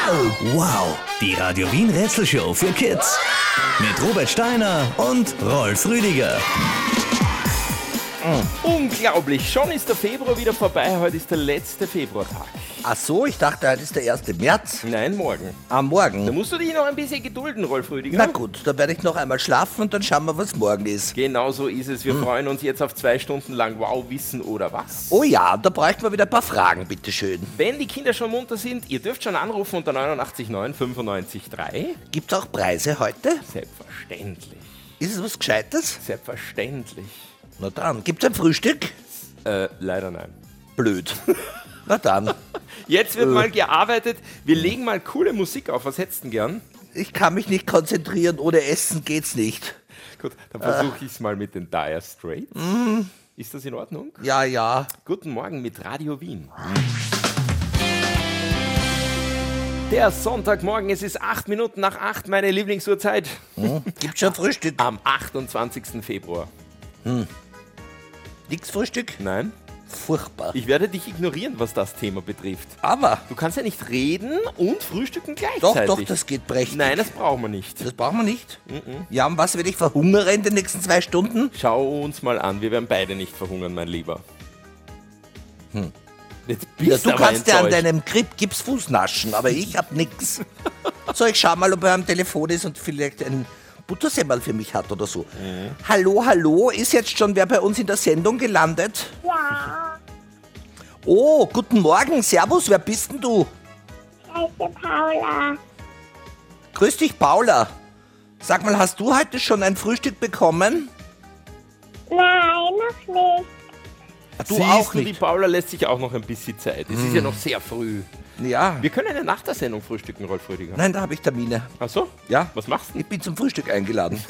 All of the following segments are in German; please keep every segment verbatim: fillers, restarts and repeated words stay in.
Wow, die Radio Wien Rätselshow für Kids. Mit Robert Steiner und Rolf Rüdiger. Unglaublich, schon ist der Februar wieder vorbei, heute ist der letzte Februartag. Ach so, ich dachte, heute ist der erste März. Nein, morgen. Am Morgen. Da musst du dich noch ein bisschen gedulden, Rolf Rüdiger. Na gut, dann werde ich noch einmal schlafen und dann schauen wir, was morgen ist. Genau so ist es. Wir hm. freuen uns jetzt auf zwei Stunden lang Wow, Wissen oder was. Oh ja, da bräuchten wir wieder ein paar Fragen, bitteschön. Wenn die Kinder schon munter sind, ihr dürft schon anrufen unter neunundachtzig neun fünfundneunzig drei. Gibt's auch Preise heute? Selbstverständlich. Ist es was Gescheites? Selbstverständlich. Na dann, gibt's ein Frühstück? Äh, leider nein. Blöd. Na dann. Jetzt wird äh. mal gearbeitet. Wir legen mal coole Musik auf. Was hättest du denn gern? Ich kann mich nicht konzentrieren. Ohne Essen geht's nicht. Gut, dann versuche äh. ich es mal mit den Dire Straits. Mm. Ist das in Ordnung? Ja, ja. Guten Morgen mit Radio Wien. Der Sonntagmorgen, es ist acht Minuten nach acht, meine Lieblingsuhrzeit. Hm. Gibt's schon Frühstück? Am achtundzwanzigsten Februar. Hm. Nix Frühstück? Nein. Furchtbar. Ich werde dich ignorieren, was das Thema betrifft. Aber? Du kannst ja nicht reden und frühstücken gleichzeitig. Doch, doch, das geht prächtig. Nein, das brauchen wir nicht. Das brauchen wir nicht? Mm-mm. Ja, und was, wenn ich verhungere in den nächsten zwei Stunden? Schau uns mal an, wir werden beide nicht verhungern, mein Lieber. Hm. Jetzt bist ja, du aber kannst ja an enttäuscht. deinem Grip-Gips-Fuß naschen, aber ich hab nix. So, ich schau mal, ob er am Telefon ist und vielleicht ein Buttersemmel für mich hat oder so. Mhm. Hallo, hallo, ist jetzt schon wer bei uns in der Sendung gelandet? Ja. Oh, guten Morgen, servus, wer bist denn du? Ich heiße Paula. Grüß dich, Paula. Sag mal, hast du heute schon ein Frühstück bekommen? Nein, noch nicht. Du Siehst auch du, nicht. die Paula lässt sich auch noch ein bisschen Zeit. Es hm. ist ja noch sehr früh. Ja. Wir können eine nach der Sendung frühstücken, Rolf Rüdiger. Nein, da habe ich Termine. Ach so? Ja. Was machst du? Ich bin zum Frühstück eingeladen.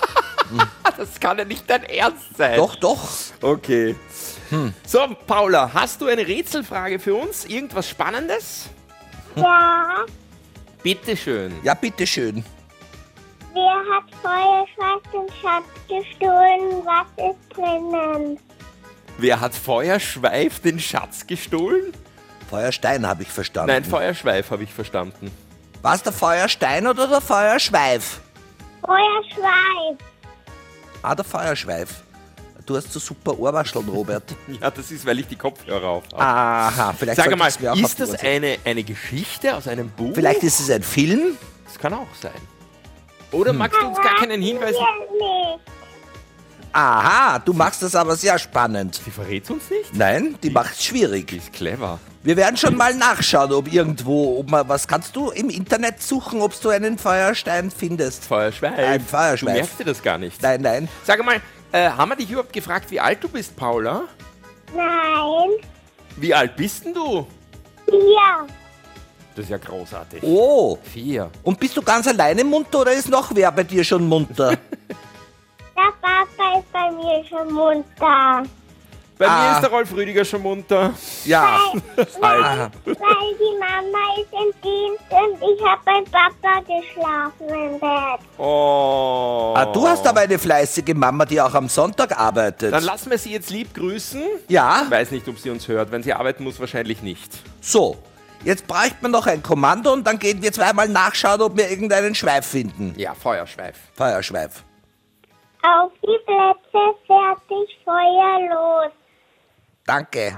Das kann ja nicht dein Ernst sein. Doch, doch. Okay. Hm. So, Paula, hast du eine Rätselfrage für uns? Irgendwas Spannendes? Ja. Bitteschön. Ja, bitteschön. Wer hat Feuerschweif den Schatz gestohlen? Was ist drinnen? Wer hat Feuerschweif den Schatz gestohlen? Feuerstein habe ich verstanden. Nein, Feuerschweif habe ich verstanden. War es der Feuerstein oder der Feuerschweif? Feuerschweif. Ah, der Feuerschweif. Du hast so super Ohrwascheln, Robert. Ja, das ist, weil ich die Kopfhörer auf habe. Aha, vielleicht Sag sollte mal, ich's mir auch auf ist die das Ohren setzen. eine, eine Geschichte aus einem Buch? Vielleicht ist es ein Film? Das kann auch sein. Oder magst du uns gar keinen Hinweis... Wir nicht. Aha, du machst das aber sehr spannend. Sie verrät uns nicht? Nein, die macht's Die schwierig. ist clever. Wir werden schon mal nachschauen, ob irgendwo, ob man, was kannst du im Internet suchen, ob du einen Feuerstein findest? Feuerschweif. Ein Feuerschweif. Du merkst dir das gar nicht. Nein, nein. Sag mal, äh, haben wir dich überhaupt gefragt, wie alt du bist, Paula? Nein. Wie alt bist denn du? Vier. Das ist ja großartig. Oh, Vier. und bist du ganz alleine munter oder ist noch wer bei dir schon munter? Der Papa ist bei mir schon munter. Bei Ah. mir ist der Rolf Rüdiger schon munter. Ja. Weil, weil, weil die Mama ist im Dienst und ich habe beim Papa geschlafen im Bett. Oh. Ah, du hast aber eine fleißige Mama, die auch am Sonntag arbeitet. Dann lassen wir sie jetzt lieb grüßen. Ja, Ich weiß nicht, ob sie uns hört. Wenn sie arbeiten muss, wahrscheinlich nicht. so. Jetzt bräuchte man noch ein Kommando und dann gehen wir zweimal nachschauen, ob wir irgendeinen Schweif finden. Ja, Feuerschweif. Feuerschweif. Auf die Plätze, fertig, Feuer, los. Danke.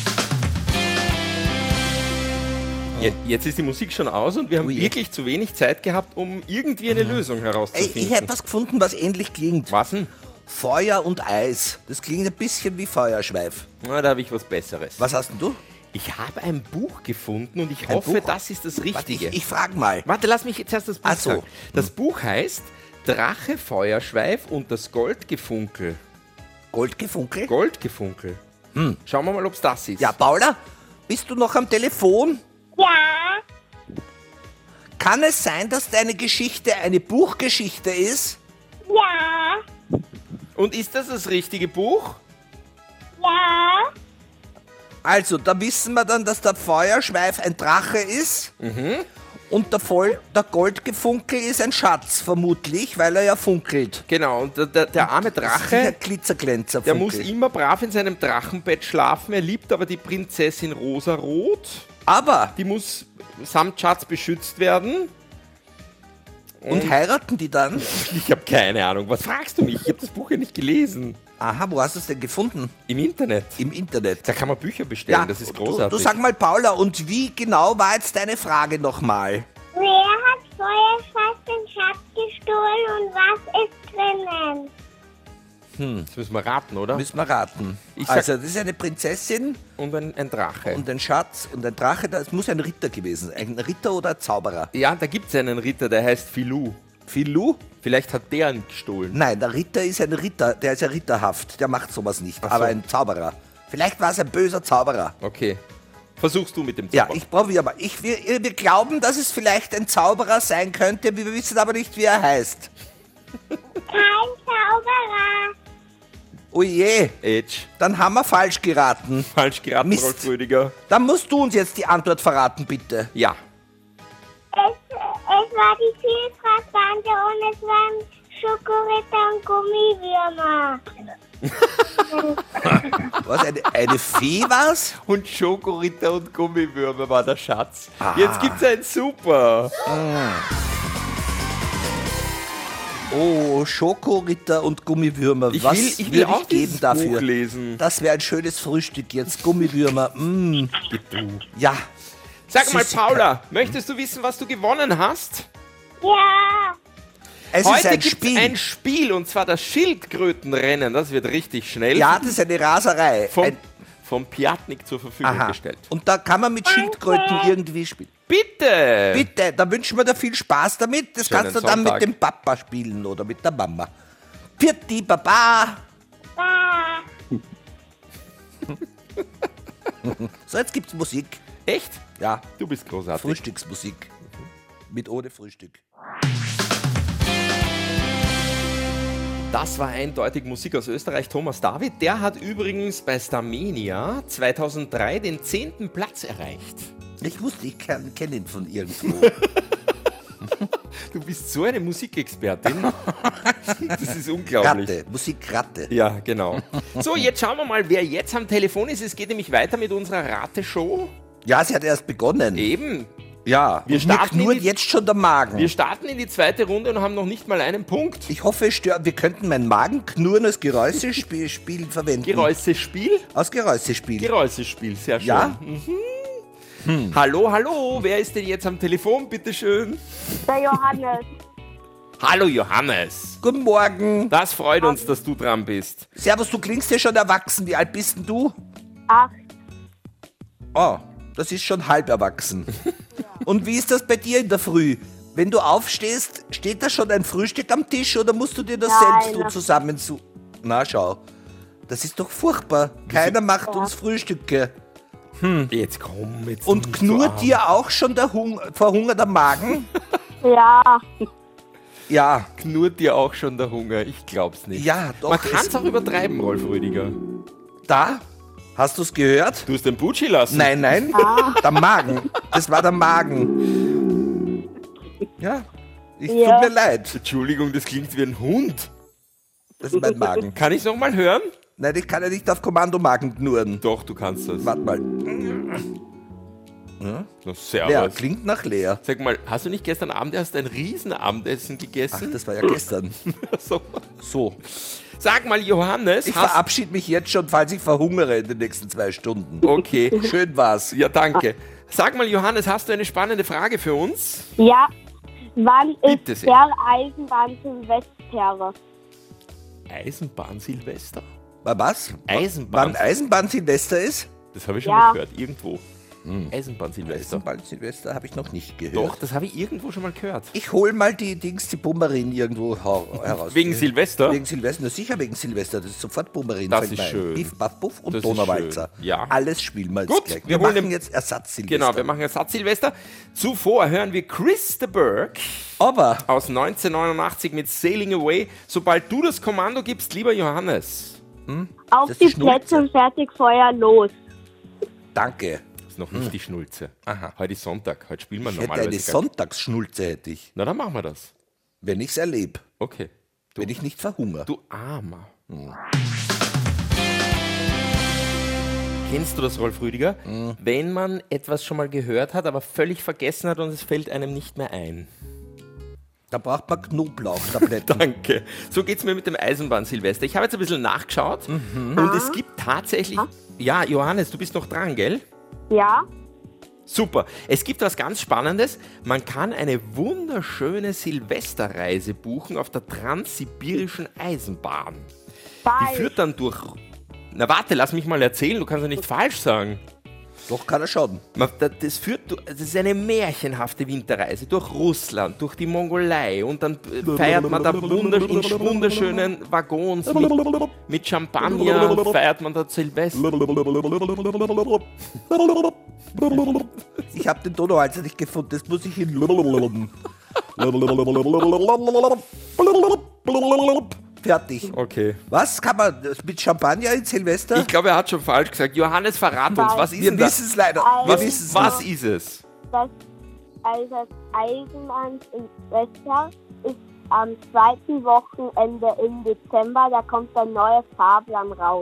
Je- Jetzt ist die Musik schon aus und wir haben Ui. wirklich zu wenig Zeit gehabt, um irgendwie eine Lösung Ey, herauszufinden. ich hätte was gefunden, was ähnlich klingt. Was denn? Feuer und Eis. Das klingt ein bisschen wie Feuerschweif. Na, da habe ich was Besseres. Was hast denn du? Ich habe ein Buch gefunden und ich Ein hoffe, Buch? das ist das Warte, Richtige. ich, ich frage mal. Warte, lass mich jetzt erst das Buch Ach so. sagen. Das Buch heißt Drache, Feuerschweif und das Goldgefunkel. Goldgefunkel? Goldgefunkel. Hm. Schauen wir mal, ob es das ist. Ja, Paula, bist du noch am Telefon? Ja. Kann es sein, dass deine Geschichte eine Buchgeschichte ist? Ja. Und ist das das richtige Buch? Ja. Also, da wissen wir dann, dass der Feuerschweif ein Drache ist. Mhm. Und der, Voll, der Goldgefunkel ist ein Schatz, vermutlich, weil er ja funkelt. Genau, und der, der, der arme Sicher Drache, Glitzerglänzer der funkelt. muss immer brav in seinem Drachenbett schlafen. Er liebt aber die Prinzessin Rosarot. Aber, Die muss samt Schatz beschützt werden. Und, und heiraten die dann? Ich habe keine Ahnung. Was fragst du mich? Ich habe das Buch ja nicht gelesen. Aha, wo hast du es denn gefunden? Im Internet. Im Internet. Da kann man Bücher bestellen, Ja, das ist du, großartig. du sag mal, Paula, und wie genau war jetzt deine Frage nochmal? Wer hat vorher fast den Schatz gestohlen und was ist drinnen? Das müssen wir raten, oder? Müssen wir raten. Ich sag- Also, das ist eine Prinzessin Und ein, ein Drache. und ein Schatz und ein Drache. Das muss ein Ritter gewesen sein. Ein Ritter oder ein Zauberer? Ja, da gibt es einen Ritter, der heißt Filou. Filou? Vielleicht hat der ihn gestohlen. Nein, der Ritter ist ein Ritter. Der ist ja ritterhaft. Der macht sowas nicht. Ach so. Aber ein Zauberer. Vielleicht war es ein böser Zauberer. Okay. Versuchst du mit dem Ja, Zauber. ich probiere mal. Ich, wir, wir glauben, dass es vielleicht ein Zauberer sein könnte. Wir wissen aber nicht, wie er heißt. Kein Zauberer. Oh je, Edge. dann haben wir falsch geraten. Falsch geraten, Mist. Rolf Rüdiger. Dann musst du uns jetzt die Antwort verraten, bitte. Ja. Es, es war die Vielfraßbande und es waren Schokoritter und Gummibürmer. Was, eine, eine Fee war's? Und Schokoritter und Gummiwürmer war der Schatz. Ah. Jetzt gibt's ein Super. Oh, Schokoritter und Gummiwürmer. Ich Was will, ich will würde auch ich geben dieses dafür? Buch lesen. Das wäre ein schönes Frühstück jetzt. Gummiwürmer. Mm. Ja. Sag mal, Süßigkeit. Paula, möchtest du wissen, was du gewonnen hast? Ja, Es Heute ist ein gibt's Spiel. ein Spiel, und zwar das Schildkrötenrennen. Das wird richtig schnell. Ja, das ist eine Raserei. vom, Ein, vom Piatnik zur Verfügung aha. gestellt. Und da kann man mit Schildkröten irgendwie spielen. Bitte! Bitte, da wünschen wir dir viel Spaß damit. Das Schönen kannst du dann Sonntag. mit dem Papa spielen oder mit der Mama. Pirti, Baba. da. So, jetzt gibt's Musik. Echt? Ja, Du bist großartig. Frühstücksmusik. Mit ohne Frühstück. Das war eindeutig Musik aus Österreich. Thomas David, der hat übrigens bei Starmania zweitausenddrei den zehnten Platz erreicht. Ich wusste, ich kenne kenn ihn von irgendwo. Du bist so eine Musikexpertin. Das ist unglaublich. Ratte, Musikratte. Ja, genau. So, jetzt schauen wir mal, wer jetzt am Telefon ist. Es geht nämlich weiter mit unserer Rateshow. Ja, sie hat erst begonnen. Eben. Ja, Wir und starten mir knurrt in die- jetzt schon der Magen. Wir starten in die zweite Runde und haben noch nicht mal einen Punkt. Ich hoffe, es stört. Wir könnten meinen Magen knurren als Geräuschespiel Spiel verwenden. Geräuschespiel? Aus Geräuschespiel. Geräuschespiel, sehr schön. Ja? Mhm. Hallo, hallo, wer ist denn jetzt am Telefon, bitteschön? Der Johannes. Hallo Johannes. Guten Morgen. Das freut uns, dass du dran bist. Servus, du klingst ja schon erwachsen. Wie alt bist denn du? Acht. Oh, das ist schon halb erwachsen. Und wie ist das bei dir in der Früh? Wenn du aufstehst, steht da schon ein Frühstück am Tisch oder musst du dir das Nein. selbst so zusammen zu... Na, schau. Das ist doch furchtbar. Keiner macht uns Frühstücke. Jetzt komm, jetzt Und nicht knurrt so dir auch schon der Hung verhungerter Magen? Ja. Ja. Knurrt dir auch schon der Hunger? Ich glaub's nicht. Ja, doch. Man kann es- es auch übertreiben, Rolf Rüdiger. Da? Hast du es gehört? Du hast den Butschi lassen. Nein, nein. Der Magen. Das war der Magen. Ja. Ich Ja. tut mir leid. Entschuldigung, das klingt wie ein Hund. Das ist mein Magen. Kann ich es nochmal hören? Nein, ich kann ja nicht auf Kommando Magen knurren. Doch, du kannst das. Warte mal. Na, Ja, servus. klingt nach leer. Sag mal, hast du nicht gestern Abend erst ein Riesenabendessen Ach, gegessen? das war ja gestern. so. So. Sag mal, Johannes, Ich hast... verabschiede mich jetzt schon, falls ich verhungere in den nächsten zwei Stunden. Okay, Schön war's. ja, danke. Sag mal, Johannes, hast du eine spannende Frage für uns? Ja. Wann Bitte ist sehr. der Eisenbahn Silvester? Eisenbahn Silvester? War was? Eisenbahn. Wann Eisenbahn Silvester ist? Das habe ich schon Ja. mal gehört, irgendwo. Eisenbahn Silvester. Eisenbahn Silvester habe ich noch nicht gehört. Doch, das habe ich irgendwo schon mal gehört. Ich hol mal die Dings, die Bummerin irgendwo hau- heraus. Wegen Silvester? Wegen Silvester, na sicher wegen Silvester. Das ist sofort Bummerin. Das fällt ist mir ein. schön. Piff, Paff, Puff und Das ist Donauwalzer. schön. Ja. Alles spielen wir jetzt Gut, gleich. wir Wir holen machen den- jetzt Ersatz Silvester. Genau, wir machen Ersatz Silvester. Zuvor hören wir Chris de Burgh Aber aus neunzehnhundertneunundachtzig mit Sailing Away. Sobald du das Kommando gibst, lieber Johannes. Auf Das die ist Schnulze. Plätze und fertig, Feuer, los. danke. Das ist noch nicht die Schnulze. Aha. Heute ist Sonntag, heute spielen wir Ich hätte normalerweise. eine gar- Sonntagsschnulze, hätte ich. Na, dann machen wir das. Wenn ich's erlebe. Okay. Wenn ich nicht verhungere. Du Armer. Kennst du das, Rolf Rüdiger? Mhm. Wenn man etwas schon mal gehört hat, aber völlig vergessen hat und es fällt einem nicht mehr ein. Da braucht man Knoblauchtabletten. Danke. So geht's mir mit dem Eisenbahn-Silvester. Ich habe jetzt ein bisschen nachgeschaut Mhm. und es gibt tatsächlich... Ja, Johannes, du bist noch dran, gell? Ja. Super. Es gibt was ganz Spannendes. Man kann eine wunderschöne Silvesterreise buchen auf der Transsibirischen Eisenbahn. Die Falsch. führt dann durch... Na warte, lass mich mal erzählen, du kannst ja nicht falsch sagen. Doch, kann er schaden. Man- da- Das, führt, du- das ist eine märchenhafte Winterreise durch Russland, durch die Mongolei und dann äh, feiert man da wundersch in wunderschönen Waggons mit, mit Champagner und feiert man da Silvester. Ich habe den Donauhals nicht gefunden, das muss ich hin. Fertig. Okay. Was kann man das mit Champagner in Silvester? Ich glaube, er hat schon falsch gesagt. Johannes, verrat uns, was ist Wir denn das? wissen es leider. Wir Was, wissen's was nicht. ist es? Das, also das Eisenbahn-Silvester ist am zweiten Wochenende im Dezember. Da kommt der neue Fahrplan raus.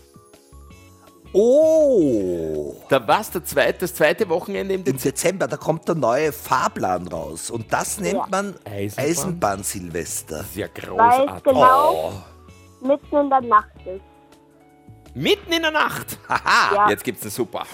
Oh, Da was? Der zweite, das zweite Wochenende im im Dezember? Dezember, da kommt der neue Fahrplan raus. Und das nennt Ja. man Eisenbahn? Eisenbahn-Silvester. Sehr Weil es großartig. genau mitten in der Nacht ist. Mitten in der Nacht. Haha. Ja. Jetzt gibt's eine Super.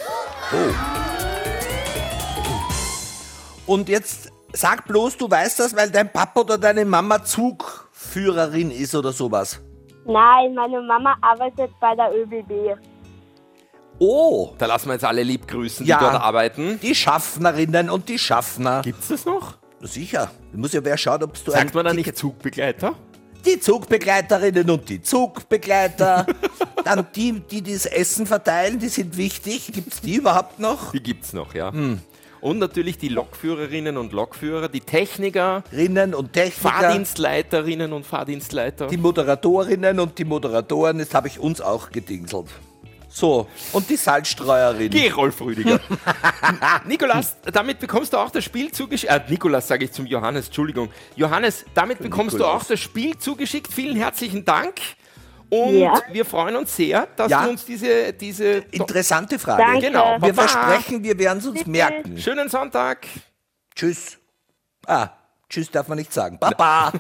Und jetzt sag bloß, du weißt das, weil dein Papa oder deine Mama Zugführerin ist oder sowas. Nein, meine Mama arbeitet bei der Ö B B. Oh, Da lassen wir jetzt alle lieb grüßen, Ja. die dort arbeiten. die Schaffnerinnen und die Schaffner. Gibt's das noch? Sicher, da muss ja wer schauen, ob du Sagt ein man da Ticket- nicht Zugbegleiter? Die Zugbegleiterinnen und die Zugbegleiter. Dann die, die das Essen verteilen, die sind wichtig. Gibt's die überhaupt noch? Die gibt's noch, ja. Und natürlich die Lokführerinnen und Lokführer, die Techniker, Rinnen und Techniker, Fahrdienstleiterinnen und Fahrdienstleiter. die Moderatorinnen und die Moderatoren. Das habe ich uns auch gedingselt. So, und die Salzstreuerin. Geh, Rolf Rüdiger. Nikolas, damit bekommst du auch das Spiel zugeschickt. Äh, Nikolas sage ich zum Johannes, Entschuldigung. Johannes, damit bekommst du Nikolaus. auch das Spiel zugeschickt. Vielen herzlichen Dank. Und Ja. wir freuen uns sehr, dass Ja. du uns diese... diese Interessante Frage. Danke. Genau. Wir Baba. versprechen, wir werden es uns merken. Schönen Sonntag. Tschüss. Ah, tschüss darf man nicht sagen. Baba.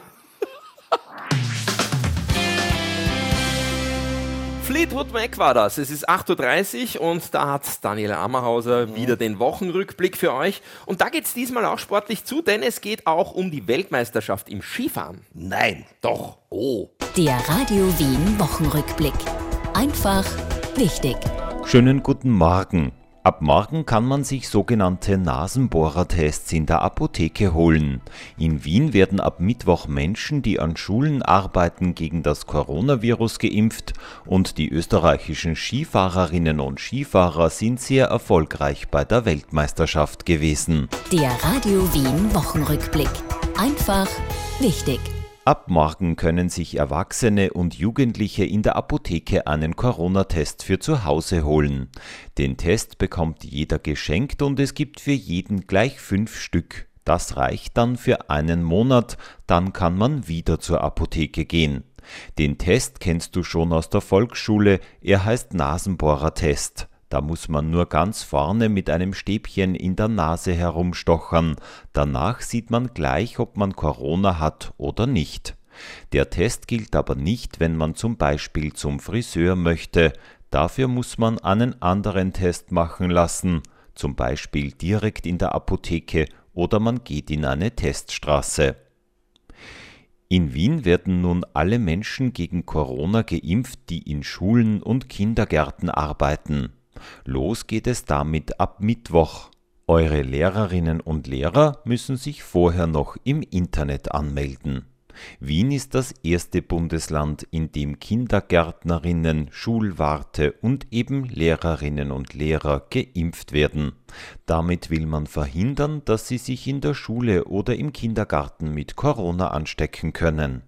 Fleetwood Mac war das. Es ist acht Uhr dreißig und da hat Daniela Ammerhauser wieder den Wochenrückblick für euch. Und da geht es diesmal auch sportlich zu, denn es geht auch um die Weltmeisterschaft im Skifahren. Nein. Doch. Oh. Der Radio Wien Wochenrückblick. Einfach wichtig. Schönen guten Morgen. Ab morgen kann man sich sogenannte Nasenbohrertests in der Apotheke holen. In Wien werden ab Mittwoch Menschen, die an Schulen arbeiten, gegen das Coronavirus geimpft und die österreichischen Skifahrerinnen und Skifahrer sind sehr erfolgreich bei der Weltmeisterschaft gewesen. Der Radio Wien Wochenrückblick. Einfach wichtig. Ab morgen können sich Erwachsene und Jugendliche in der Apotheke einen Corona-Test für zu Hause holen. Den Test bekommt jeder geschenkt und es gibt für jeden gleich fünf Stück. Das reicht dann für einen Monat, dann kann man wieder zur Apotheke gehen. Den Test kennst du schon aus der Volksschule, er heißt Nasenbohrertest. Da muss man nur ganz vorne mit einem Stäbchen in der Nase herumstochern. Danach sieht man gleich, ob man Corona hat oder nicht. Der Test gilt aber nicht, wenn man zum Beispiel zum Friseur möchte. Dafür muss man einen anderen Test machen lassen, zum Beispiel direkt in der Apotheke oder man geht in eine Teststraße. In Wien werden nun alle Menschen gegen Corona geimpft, die in Schulen und Kindergärten arbeiten. Los geht es damit ab Mittwoch. Eure Lehrerinnen und Lehrer müssen sich vorher noch im Internet anmelden. Wien ist das erste Bundesland, in dem Kindergärtnerinnen, Schulwarte und eben Lehrerinnen und Lehrer geimpft werden. Damit will man verhindern, dass sie sich in der Schule oder im Kindergarten mit Corona anstecken können.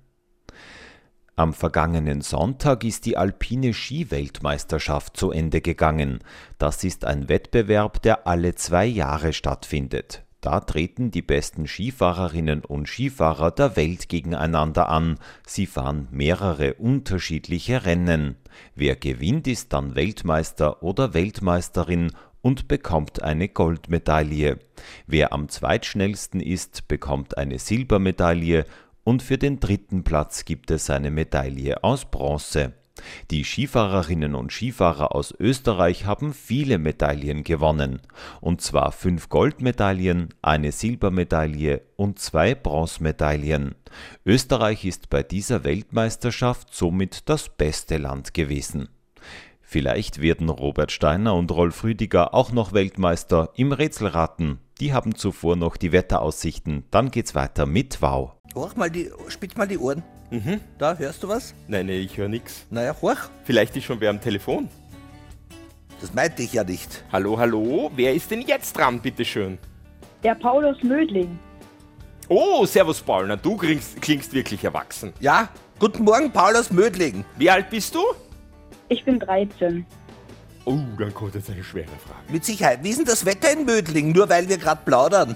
Am vergangenen Sonntag ist die alpine Ski-Weltmeisterschaft zu Ende gegangen. Das ist ein Wettbewerb, der alle zwei Jahre stattfindet. Da treten die besten Skifahrerinnen und Skifahrer der Welt gegeneinander an. Sie fahren mehrere unterschiedliche Rennen. Wer gewinnt, ist dann Weltmeister oder Weltmeisterin und bekommt eine Goldmedaille. Wer am zweitschnellsten ist, bekommt eine Silbermedaille und für den dritten Platz gibt es eine Medaille aus Bronze. Die Skifahrerinnen und Skifahrer aus Österreich haben viele Medaillen gewonnen, und zwar fünf Goldmedaillen, eine Silbermedaille und zwei Bronzemedaillen. Österreich ist bei dieser Weltmeisterschaft somit das beste Land gewesen. Vielleicht werden Robert Steiner und Rolf Rüdiger auch noch Weltmeister im Rätselraten. Die haben zuvor noch die Wetteraussichten. Dann geht's weiter mit Wow. Hoch mal die, spitz mal die Ohren. Mhm. Da, hörst du was? Nein, nee, ich höre nichts. Naja, hoch. Vielleicht ist schon wer am Telefon. Das meinte ich ja nicht. Hallo, hallo, wer ist denn jetzt dran, bitteschön? Der Paul aus Mödling. Oh, servus Paul, na du klingst, klingst wirklich erwachsen. Ja, guten Morgen, Paul aus Mödling. Wie alt bist du? Ich bin dreizehn. Oh, dann kommt jetzt eine schwere Frage. Mit Sicherheit. Wie ist denn das Wetter in Mödling? Nur weil wir gerade plaudern.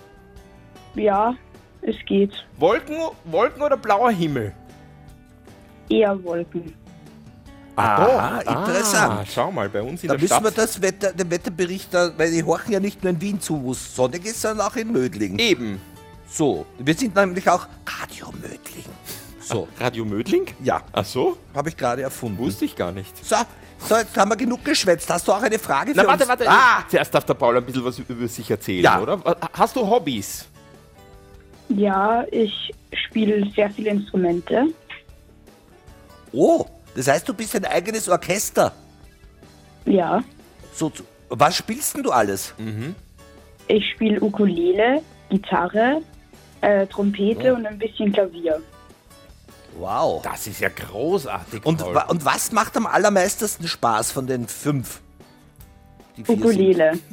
Ja, es geht. Wolken, Wolken oder blauer Himmel? Eher Wolken. Ah, interessant. Ah, schau mal, bei uns in Da der müssen Stadt. wir das Wetter, den Wetterbericht, da, weil die horchen ja nicht nur in Wien zu, wo es sonnig ist, sondern auch in Mödling. Eben. So, wir sind nämlich auch Radio Mödling. So, Radio Mödling? ja, Ach so? habe ich gerade erfunden. Wusste ich gar nicht. So, so, jetzt haben wir genug geschwätzt. Hast du auch eine Frage für Na, warte, uns? warte. Ah, Zuerst darf der Paul ein bisschen was über sich erzählen, Ja. oder? Hast du Hobbys? Ja, ich spiele sehr viele Instrumente. oh, das heißt, du bist ein eigenes Orchester. Ja, So, zu- was spielst denn du alles? ich spiele Ukulele, Gitarre, äh, Trompete und ein bisschen Klavier. Wow. Das ist ja großartig, Und, Paul. wa- und was macht am allermeisten Spaß von den fünf? Die vier Ukulele. sind?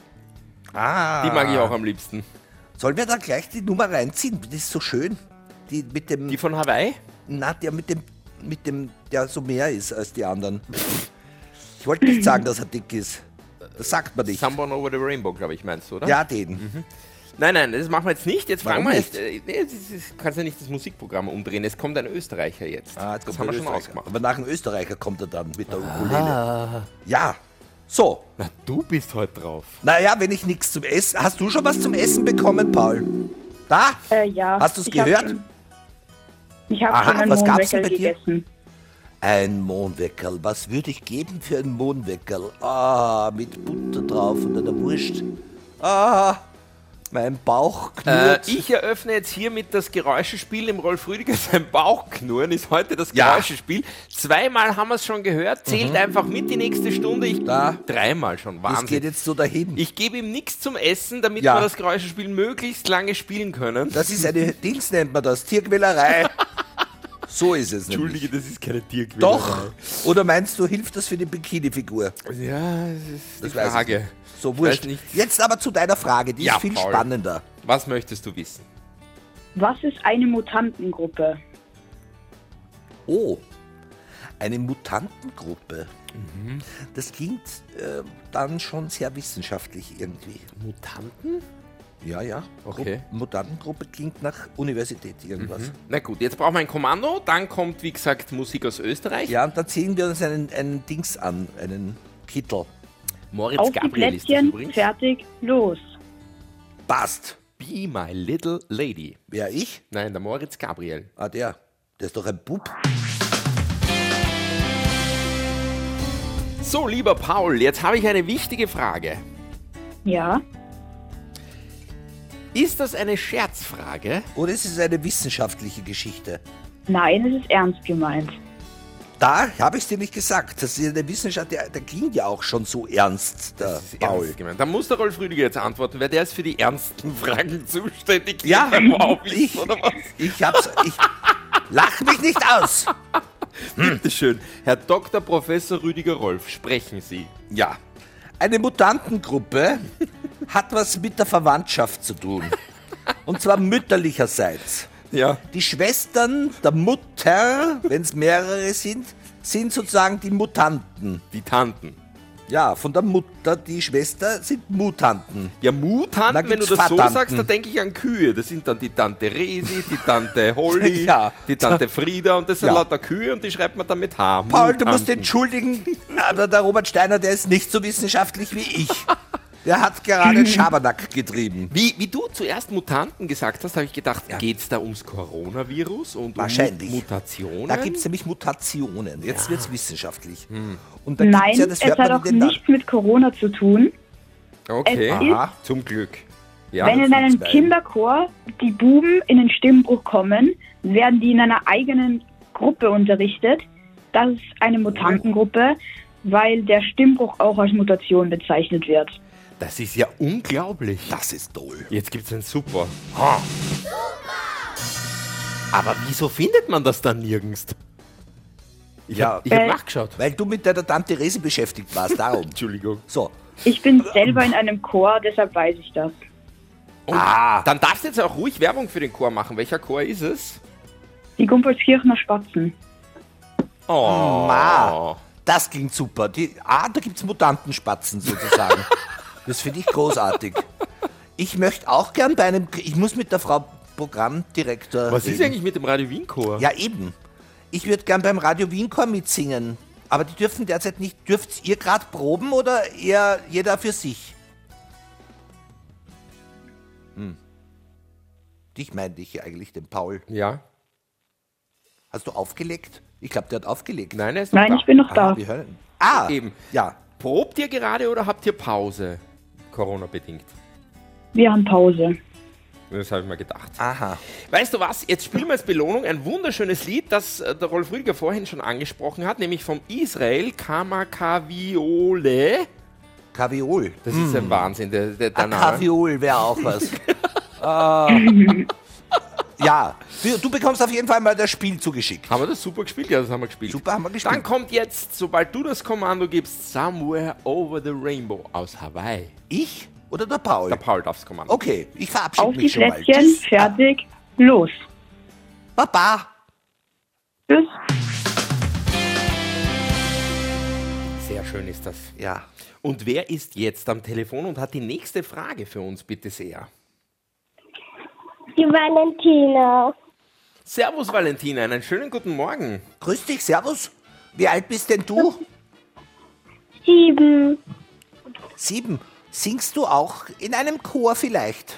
Ah. Die mag ich auch am liebsten. Sollen wir da gleich die Nummer reinziehen? Das ist so schön. Die mit dem, Die von Hawaii? na, der mit dem, mit dem, der so mehr ist als die anderen. Ich wollte nicht sagen, dass er dick ist. Das sagt man nicht. Someone Over the Rainbow, glaube ich, meinst du, oder? Ja, den. Nein, nein, das machen wir jetzt nicht. Jetzt fragen Warum wir nicht? jetzt. Äh, nee, das ist, das kannst ja nicht das Musikprogramm umdrehen. Es kommt ein Österreicher jetzt. Ah, jetzt das kommt haben wir der schon Österreicher. ausgemacht. Aber nach dem Österreicher kommt er dann mit der Ukulele. Ja. So. Na, du bist heute drauf. Naja, wenn ich nichts zum Essen. Hast du schon was zum Essen bekommen, Paul? Da? Äh, ja. Hast du's ich hab gehört? schon- Ich habe Aha, schon einen was gab's denn Mohnweckel bei dir? gegessen. Ein Mohnweckerl. Was würde ich geben für ein Mohnweckerl? Ah, mit Butter drauf und einer Wurst. Ah, mein Bauch Äh, knurrt. ich eröffne jetzt hiermit das Geräuschespiel im Rolf Rüdiger. Sein Bauchknurren ist heute das Ja. Geräuschespiel. Zweimal haben wir es schon gehört. Zählt einfach mit die nächste Stunde. Ich, Da. Dreimal schon. Das Wahnsinn. geht jetzt so dahin. Ich gebe ihm nichts zum Essen, damit Ja. wir das Geräuschespiel möglichst lange spielen können. Das ist eine, Dings nennt man das, Tierquälerei. So ist es Entschuldige, nämlich. das ist keine Tierquälerei. Doch. Oder meinst du, hilft das für die Bikini-Figur? Ja, das ist Das die weiß ich Frage. nicht. So, Ich wurscht. weiß nicht. Jetzt aber zu deiner Frage, die Ja, ist viel Paul. spannender. Was möchtest du wissen? Was ist eine Mutantengruppe? Oh, eine Mutantengruppe. Mhm. Das klingt äh, dann schon sehr wissenschaftlich irgendwie. Mutanten? Ja, ja. Okay. Gru- Mutantengruppe klingt nach Universität irgendwas. Na gut, jetzt brauchen wir ein Kommando. Dann kommt, wie gesagt, Musik aus Österreich. Ja, und dann ziehen wir uns einen, einen Dings an, einen Kittel. Moritz Auf die Gabriel ist das Plätzchen, übrigens. fertig, los. Passt. Be my little lady. Wer, ich? Nein, der Moritz Gabriel. Ah, der. Der ist doch ein Bub. So, lieber Paul, jetzt habe ich eine wichtige Frage. Ja, Ist das eine Scherzfrage? Oder ist es eine wissenschaftliche Geschichte? nein, es ist ernst gemeint. Da habe ich es dir nicht gesagt. Das ist eine Wissenschaft, der, der klingt ja auch schon so ernst, der Das ist Paul. ernst gemeint. Da muss der Rolf Rüdiger jetzt antworten, weil der ist für die ernsten Fragen zuständig. Ja, wow, ich, oder was? ich hab's. Ich lach mich nicht aus. Bitte schön. Herr Doktor Professor Rüdiger Rolf, sprechen Sie. Ja. Eine Mutantengruppe hat was mit der Verwandtschaft zu tun. Und zwar mütterlicherseits. Ja. Die Schwestern der Mutter, wenn es mehrere sind, sind sozusagen die Mutanten. Die Tanten. Ja, von der Mutter, die Schwester sind Mutanten. Ja, Dann Mutanten, wenn du gibt's das so Vatanten. sagst, dann denke ich an Kühe. Das sind dann die Tante Resi, die Tante Holly, Ja. die Tante Frieda und das sind Ja. lauter Kühe und die schreibt man dann mit H. Paul, du musst Mutanten. entschuldigen, aber der Robert Steiner, der ist nicht so wissenschaftlich wie ich. Der hat gerade Schabernack getrieben. Wie, wie du zuerst Mutanten gesagt hast, habe ich gedacht, geht's da ums Coronavirus und Wahrscheinlich. um Mutationen? Da gibt es nämlich Mutationen. Jetzt wird's wissenschaftlich. Hm. Und da Nein, gibt's ja, das es hört hat man auch in den nichts mit Corona zu tun. Okay, Es Aha. zum Glück. Ja, Wenn in einem zwei. Kinderchor die Buben in den Stimmbruch kommen, werden die in einer eigenen Gruppe unterrichtet. Das ist eine Mutantengruppe, weil der Stimmbruch auch als Mutation bezeichnet wird. das ist ja unglaublich. Das ist toll. Jetzt gibt's ein Super. Ha. Aber wieso findet man das dann nirgends? Ich Ja. habe ich hab Äh, nachgeschaut. Weil du mit deiner Tante Resi beschäftigt warst, darum. Entschuldigung. So. Ich bin selber in einem Chor, deshalb weiß ich das. Und Ah. Dann darfst du jetzt auch ruhig Werbung für den Chor machen. Welcher Chor ist es? Die Gumpolskirchener Spatzen. Oh. Ma. Das klingt super. Die, ah, da gibt es Mutantenspatzen sozusagen. Das finde ich großartig. Ich möchte auch gern bei einem. Ich muss mit der Frau Programmdirektor. Was ist reden. eigentlich mit dem Radio Wien Chor? Ja, eben. Ich würde gern beim Radio Wien Chor mitsingen. Aber die dürfen derzeit nicht. Dürft ihr gerade proben oder eher jeder für sich? Hm. Dich meinte ich ja eigentlich, den Paul. Ja. Hast du aufgelegt? Ich glaube, der hat aufgelegt. Nein, er ist noch Nein, da. ich bin noch Ah, da. wir hören. Ah, Eben. ja. Probt ihr gerade oder habt ihr Pause? Corona-bedingt. Wir haben Pause. Das habe ich mir gedacht. Aha. Weißt du was? Jetzt spielen wir als Belohnung ein wunderschönes Lied, das äh, der Rolf Rüdiger vorhin schon angesprochen hat, nämlich vom Israel Kamakaviole. Kaviol. Das ist ein Wahnsinn, der, der, der Ah, Name. Kaviol wäre auch was. Ah. Ja, du, du bekommst auf jeden Fall mal das Spiel zugeschickt. Haben wir das super gespielt? Ja, das haben wir gespielt. Super, haben wir gespielt. Dann kommt jetzt, sobald du das Kommando gibst, Somewhere Over the Rainbow aus Hawaii. Ich oder der Paul? Der Paul darf das Kommando. Okay, ich verabschiede Auf die mich schon mal. Plätzchen, Tschüss. fertig, los. Baba. Tschüss. Sehr schön ist das. Ja. Und wer ist jetzt am Telefon und hat die nächste Frage für uns, bitte sehr? Die Valentina. Servus Valentina, einen schönen guten Morgen. Grüß dich, servus. Wie alt bist denn du? Sieben. Sieben. Singst du auch in einem Chor vielleicht?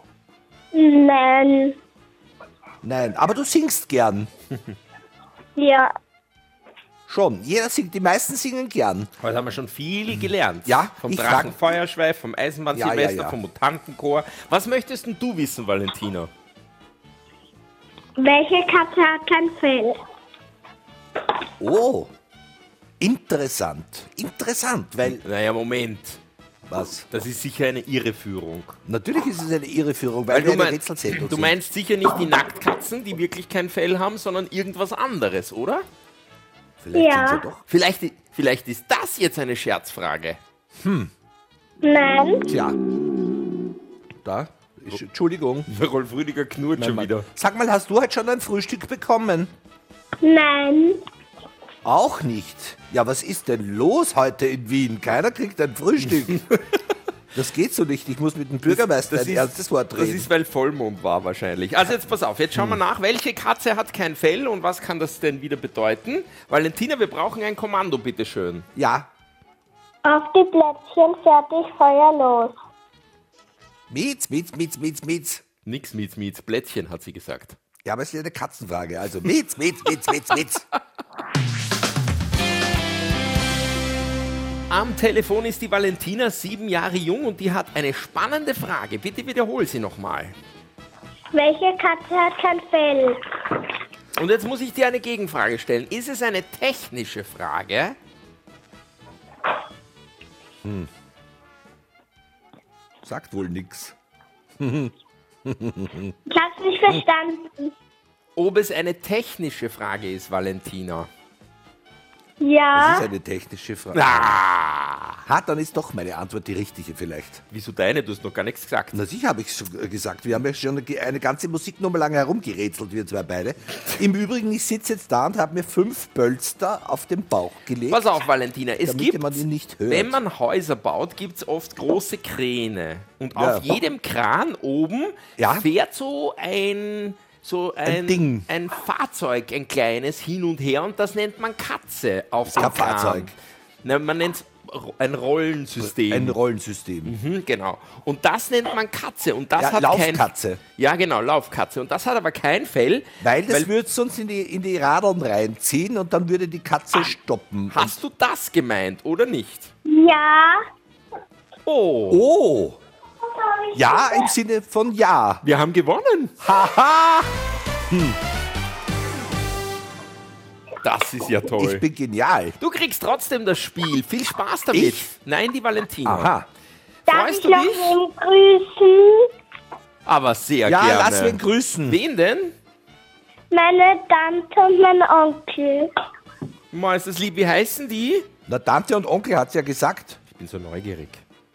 Nein. Nein, aber du singst gern. Ja. Schon. Jeder singt, die meisten singen gern. Heute haben wir schon viel gelernt. Ja, vom ich Drachenfeuerschweif, vom Eisenbahnsilvester, Ja, ja, ja. vom Mutantenchor. Was möchtest denn du wissen, Valentina? Welche Katze hat kein Fell? Oh, interessant. Interessant, weil... Naja, Moment. Was? Das ist sicher eine Irreführung. Natürlich ist es eine Irreführung, weil, Weil wir du, eine mein, Rätselsendung du sind. meinst sicher nicht die Nacktkatzen, die wirklich kein Fell haben, sondern irgendwas anderes, oder? Vielleicht Ja. sind sie doch. Vielleicht, vielleicht ist das jetzt eine Scherzfrage. Nein. Tja. Da. Ist- Entschuldigung. Der Rolf Rüdiger knurrt schon wieder. Sag mal, hast du heute schon ein Frühstück bekommen? Nein. Auch nicht. Ja, was ist denn los heute in Wien? Keiner kriegt ein Frühstück. Das geht so nicht. Ich muss mit dem Bürgermeister ein ernstes Wort das reden. ist, weil Vollmond war wahrscheinlich. Also jetzt pass auf, jetzt schauen wir nach, welche Katze hat kein Fell und was kann das denn wieder bedeuten? Valentina, wir brauchen ein Kommando, bitteschön. Ja. Auf die Plätzchen, fertig, Feuer, los. Mietz, Mietz, Mietz, Mietz, Mietz. Nix, Mietz, Mietz, Blättchen, hat sie gesagt. Ja, aber es ist ja eine Katzenfrage. Also Mietz, Mietz, Mietz, Mietz, Mietz. Am Telefon ist die Valentina, sieben Jahre jung, und die hat eine spannende Frage. Bitte wiederhol sie nochmal. Welche Katze hat kein Fell? Und jetzt muss ich dir eine Gegenfrage stellen. Ist es eine technische Frage? Sagt wohl nix. Ich hab's nicht verstanden. Ob es eine technische Frage ist, Valentina? Das Ja, ist eine technische Frage. Ah, Ha, dann ist doch meine Antwort die richtige vielleicht. wieso deine? Du hast noch gar nichts gesagt. Na sicher habe ich es gesagt. Wir haben ja schon eine, eine ganze Musiknummer lang herumgerätselt, wir zwei beide. Im Übrigen, ich sitze jetzt da und habe mir fünf Pölster auf den Bauch gelegt. Pass auf, Valentina, es Damit gibt, man ihn nicht hört. wenn man Häuser baut, gibt es oft große Kräne. Und Ja. auf jedem Kran oben Ja. fährt so ein, so ein, Ding. ein Fahrzeug, ein kleines, hin und her. Und das nennt man Katze auf dem kein Kran. Fahrzeug. Na, man nennt es ein Rollensystem. Ein Rollensystem. Mhm, genau. Und das nennt man Katze. Und das Ja, hat Laufkatze. Kein, ja, genau, Laufkatze. Und das hat aber kein Fell. Weil das würde uns in die, in die Radeln reinziehen und dann würde die Katze stoppen. Hast du das gemeint, oder nicht? ja, Oh, Oh! Ja, im Sinne von ja. wir haben gewonnen. Haha! Das ist ja toll. Ich bin genial. Du kriegst trotzdem das Spiel. Viel Spaß damit. Ich? Nein, die Valentina. Aha. darf Freust ich du noch dich? wen grüßen? Aber sehr Ja, gerne. lass wen grüßen. Wen denn? Meine Tante und mein Onkel. Mal ist das lieb. Wie heißen die? Na, Tante und Onkel hat's ja gesagt. Ich bin so neugierig.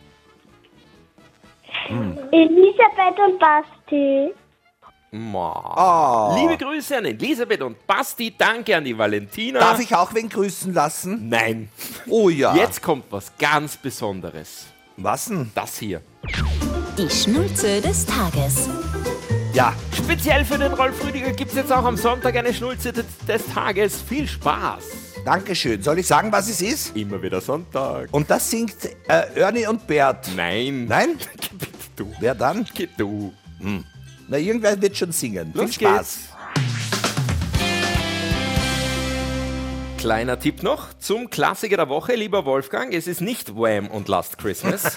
Elisabeth und Basti. Ma. Oh. Liebe Grüße an Elisabeth und Basti. Danke an die Valentina. Darf ich auch wen grüßen lassen? Nein. Oh ja. Jetzt kommt was ganz Besonderes. Was denn? Das hier. Die Schnulze des Tages. Ja. Speziell für den Rolf Rüdiger gibt es jetzt auch am Sonntag eine Schnulze des, des Tages. Viel Spaß. Dankeschön. Soll ich sagen, was es ist? Immer wieder Sonntag. Und das singt äh, Ernie und Bert. Nein. Nein? Bitte du. Wer dann? Geh du. Na, irgendwer wird schon singen. Los Viel Spaß. geht's. Kleiner Tipp noch zum Klassiker der Woche, lieber Wolfgang. Es ist nicht Wham und Last Christmas.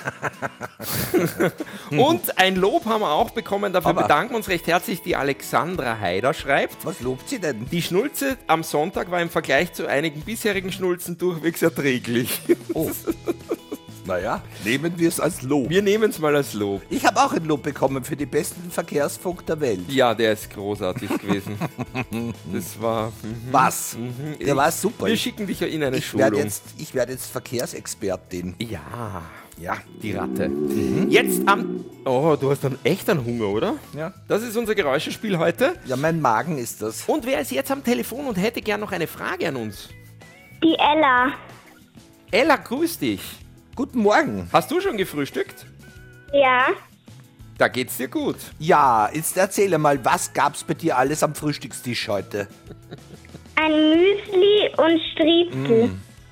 Und ein Lob haben wir auch bekommen. Dafür Aber- bedanken wir uns recht herzlich. Die Alexandra Haider schreibt: Was lobt sie denn? Die Schnulze am Sonntag war im Vergleich zu einigen bisherigen Schnulzen durchwegs erträglich. Oh. Naja, nehmen wir es als Lob. Wir nehmen es mal als Lob. Ich habe auch ein Lob bekommen für den besten Verkehrsfunk der Welt. Ja, der ist großartig gewesen. Das war... mhm. Was? Der war super. Wir Ich, schicken dich ja in eine ich werde Schulung. jetzt, ich werde jetzt Verkehrsexpertin. Ja, Ja. die Ratte. Jetzt am... Oh, du hast dann echt einen Hunger, oder? Ja. Das ist unser Geräuschespiel heute. Ja, mein Magen ist das. Und wer ist jetzt am Telefon und hätte gern noch eine Frage an uns? Die Ella. Ella, grüß dich. Guten Morgen. Hast du schon gefrühstückt? Ja, Da geht's dir gut. Ja, jetzt erzähle mal, was gab's bei dir alles am Frühstückstisch heute? ein Müsli und Striezel.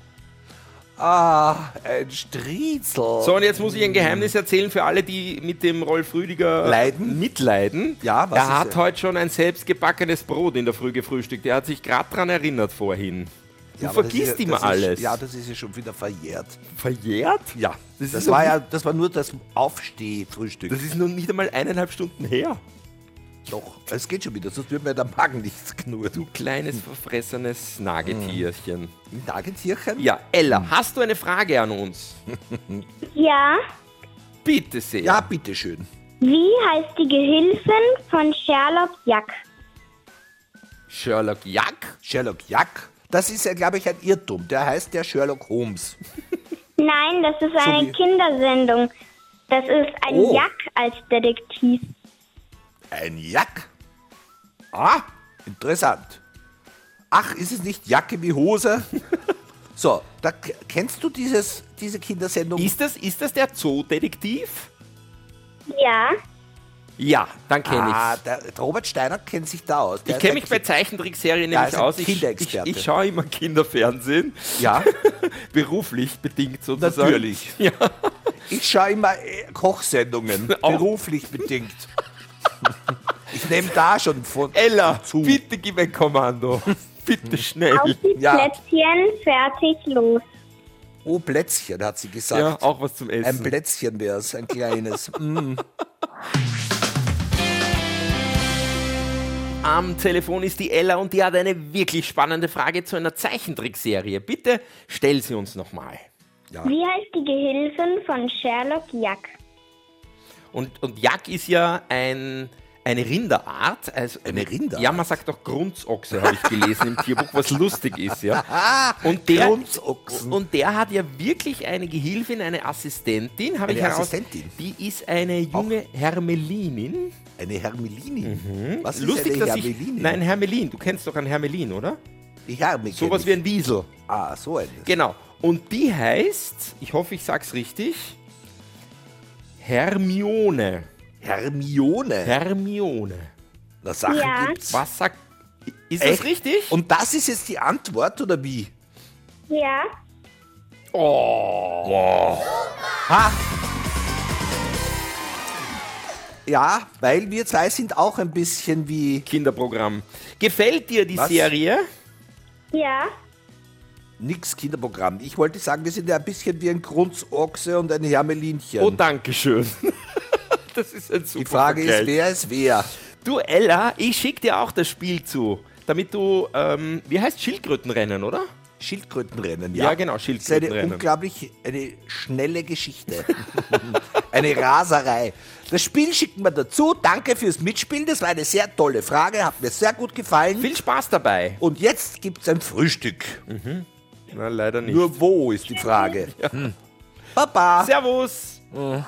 Ah, ein Striezel. So, und jetzt muss ich ein Geheimnis erzählen für alle, die mit dem Rolf Rüdiger Leiden? mitleiden. Ja, was Er ist hat er? heute schon ein selbstgebackenes Brot in der Früh gefrühstückt. Er hat sich gerade daran erinnert vorhin. Du Ja, aber das vergisst ist ja- immer das ist, alles. Ja, das ist ja schon wieder verjährt. Verjährt? Ja, Das das, ist war so- ja, das war nur das Aufstehfrühstück. Das ist noch nicht einmal eineinhalb Stunden her. Doch, es geht schon wieder, sonst würde mir der Magen nichts knurren. Du kleines, verfressenes Nagetierchen. Im Nagentierchen? Ja, Ella, hast du eine Frage an uns? Ja, Bitte sehr. Ja, bitteschön. wie heißt die Gehilfin von Sherlock Jack? Sherlock Jack? Sherlock Jack? Das ist ja, glaube ich, ein Irrtum. Der heißt der Sherlock Holmes. Nein, das ist eine wie- Kindersendung. Das ist ein Oh. Jack als Detektiv. Ein Jack? Ah, interessant. Ach, ist es nicht Jacke wie Hose? So, da, k- kennst du dieses, diese Kindersendung? Ist das, ist das der Zoodetektiv? Ja, Ja, dann kenne ah, ich's. der, der Robert Steiner kennt sich da aus. Der Ich ist kenne ein mich bei Ki- Zeichentrickserien Ja, nämlich ist ein aus. Ich, ich, Kinderexperte. ich schaue immer Kinderfernsehen. Ja, Beruflich bedingt sozusagen. natürlich. Ja. Ich schaue immer äh, Kochsendungen, Auch. beruflich bedingt. Ich nehme da schon von Ella, zu. bitte gib ein Kommando. Bitte schnell. auf die Ja. Plätzchen, fertig, los. Oh, Plätzchen, hat sie gesagt. Ja, auch was zum Essen. Ein Plätzchen wäre es, ein kleines. Mm. Am Telefon ist die Ella und die hat eine wirklich spannende Frage zu einer Zeichentrickserie. Bitte stell sie uns nochmal. Wie heißt die Gehilfin von Sherlock Jack? Und, und Jack ist ja ein, eine Rinderart. Also Eine Rinderart? Ja, man sagt auch Grunzochse, habe ich gelesen im Tierbuch, was lustig ist, ja. Und der, Grunzochsen. und der hat ja wirklich eine Gehilfin, eine Assistentin, habe ich Eine heraus. Assistentin? Die ist eine junge Hermelinin. Eine Hermelinin. Was ist Lustig, eine dass ich. Hermelinin? Nein, Hermelin. Du kennst doch einen Hermelin, oder? Die Herme Sowas kenn wie ich. ein Wiesel. Ah, so eines. Genau. Und die heißt, ich hoffe, ich sag's richtig, Hermione. Hermione. Hermione. Na, Sachen Ja. gibt's. Was sagt. Ist Echt? das richtig? Und das ist jetzt die Antwort, oder wie? Ja. Oh. Ha! Ja, weil wir zwei sind auch ein bisschen wie... Kinderprogramm. Gefällt dir die Was? Serie? Ja. Nix Kinderprogramm. Ich wollte sagen, wir sind ja ein bisschen wie ein Grunzochse und ein Hermelinchen. Oh, danke schön. Das ist ein super die Frage Vergleich. ist, wer ist wer? Du, Ella, ich schick dir auch das Spiel zu, damit du, ähm, wie heißt Schildkrötenrennen, oder? Schildkrötenrennen, ja. Ja, genau, Das ist eine Schildkrötenrennen. unglaublich, eine schnelle Geschichte. Eine Raserei. Das Spiel schicken wir dazu. Danke fürs Mitspielen. Das war eine sehr tolle Frage. Hat mir sehr gut gefallen. Viel Spaß dabei. Und jetzt gibt's ein Frühstück. Na, leider nicht. Nur wo ist die Frage? Hm. Baba. Servus. Und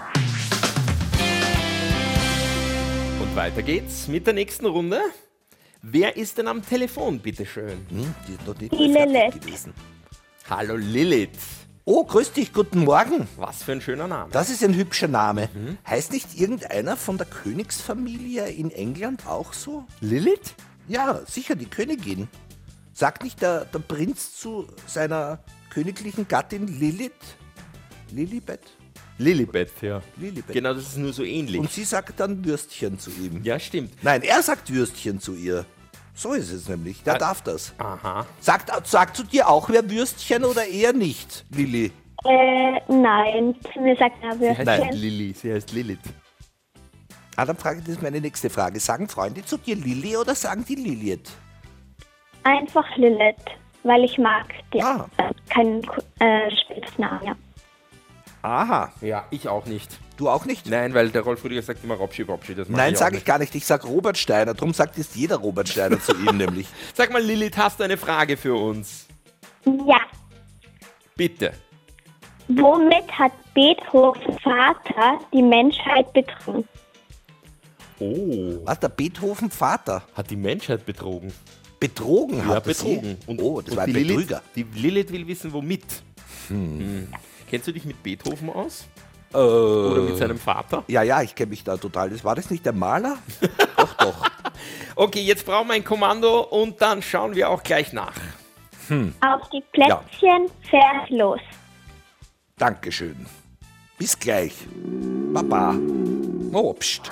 weiter geht's mit der nächsten Runde. Wer ist denn am Telefon, bitteschön? Hm, die ist noch nicht Die fertig Lilith. gewesen. Hallo Lilith. Oh, grüß dich, guten Morgen. Was für ein schöner Name. Das ist ein hübscher Name. Heißt nicht irgendeiner von der Königsfamilie in England auch so? Lilith? Ja, sicher, die Königin. Sagt nicht der, der Prinz zu seiner königlichen Gattin Lilith? Lilibet? Lilibet, ja. Lilibet. Genau, das ist nur so ähnlich. Und sie sagt dann Würstchen zu ihm. Ja, stimmt. Nein, er sagt Würstchen zu ihr. So ist es nämlich. Der Ah. darf das. Aha. Sagt, sagt zu dir auch wer Würstchen oder eher nicht, Lilly? Äh, nein. Mir sagt er Sie heißt Nein. nicht Lilly, sie heißt Lilith. Ah, dann frage ich, das ist meine nächste Frage. Sagen Freunde zu dir Lilly oder sagen die Lilith? Einfach Lilith, weil ich mag die Ah. äh, keinen äh, Spitznamen. Ja. Aha. Ja, ich auch nicht. Du auch nicht? Nein, weil der Rolf Rüdiger sagt immer Robschi, Robschi. Das mag Nein, auch sage ich nicht. gar nicht. Ich sage Robert Steiner. Darum sagt jetzt jeder Robert Steiner zu ihm nämlich. Sag mal, Lilith, hast du eine Frage für uns? Ja. Bitte. Womit hat Beethovens Vater die Menschheit betrogen? Oh. Was, der Beethoven Vater? Hat die Menschheit betrogen? Betrogen Ja, hat er sie? betrogen. Und, oh, das und war ein die Betrüger. Lilith, die Lilith will wissen, womit. Hm. Kennst du dich mit Beethoven aus? Äh, Oder mit seinem Vater? Ja, ja, ich kenne mich da total. Das war das nicht der Maler? Doch, doch. Okay, jetzt brauchen wir ein Kommando und dann schauen wir auch gleich nach. Auf die Plätzchen, fährt los. Dankeschön. Bis gleich. Baba. Oh, pst.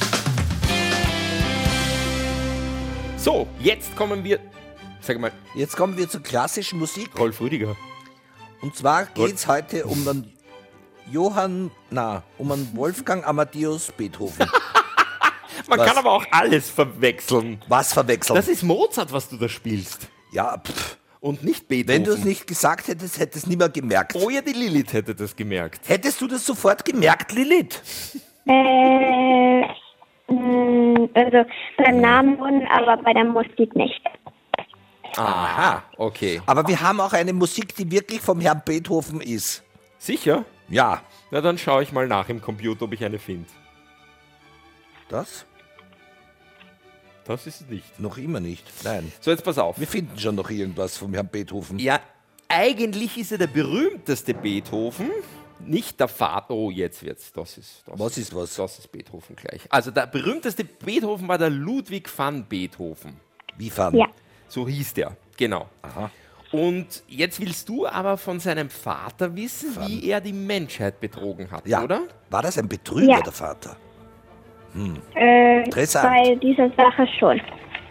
So, jetzt kommen wir. Sag mal, Jetzt kommen wir zur klassischen Musik. Rolf Rüdiger. Und zwar geht es heute um den Johann, na, um einen Wolfgang Amadeus Beethoven. Man Was? kann aber auch alles verwechseln. Was verwechseln? Das ist Mozart, was du da spielst. ja, pff. Und nicht Beethoven. Wenn du es nicht gesagt hättest, hättest du es niemand gemerkt. Oh ja, die Lilith hätte das gemerkt. Hättest du das sofort gemerkt, Lilith? Äh, mh, also beim Namen, aber bei der Musik nicht. Aha, okay. Aber wir haben auch eine Musik, die wirklich vom Herrn Beethoven ist. Sicher? Ja. Na, dann schaue ich mal nach im Computer, ob ich eine finde. Das? Das ist es nicht. Noch immer nicht. Nein. So, jetzt pass auf. Wir finden schon noch irgendwas vom Herrn Beethoven. Ja, eigentlich ist er der berühmteste Beethoven, nicht der Vater. Oh, jetzt wird's. Das ist, das Was ist was? Das ist Beethoven gleich. Also der berühmteste Beethoven war der Ludwig van Beethoven. Wie fand? Ja. So hieß der, genau. Aha. Und jetzt willst du aber von seinem Vater wissen, wie er die Menschheit betrogen hat, Ja. oder? War das ein Betrüger, Ja. der Vater? Äh, Interessant. bei dieser Sache schon.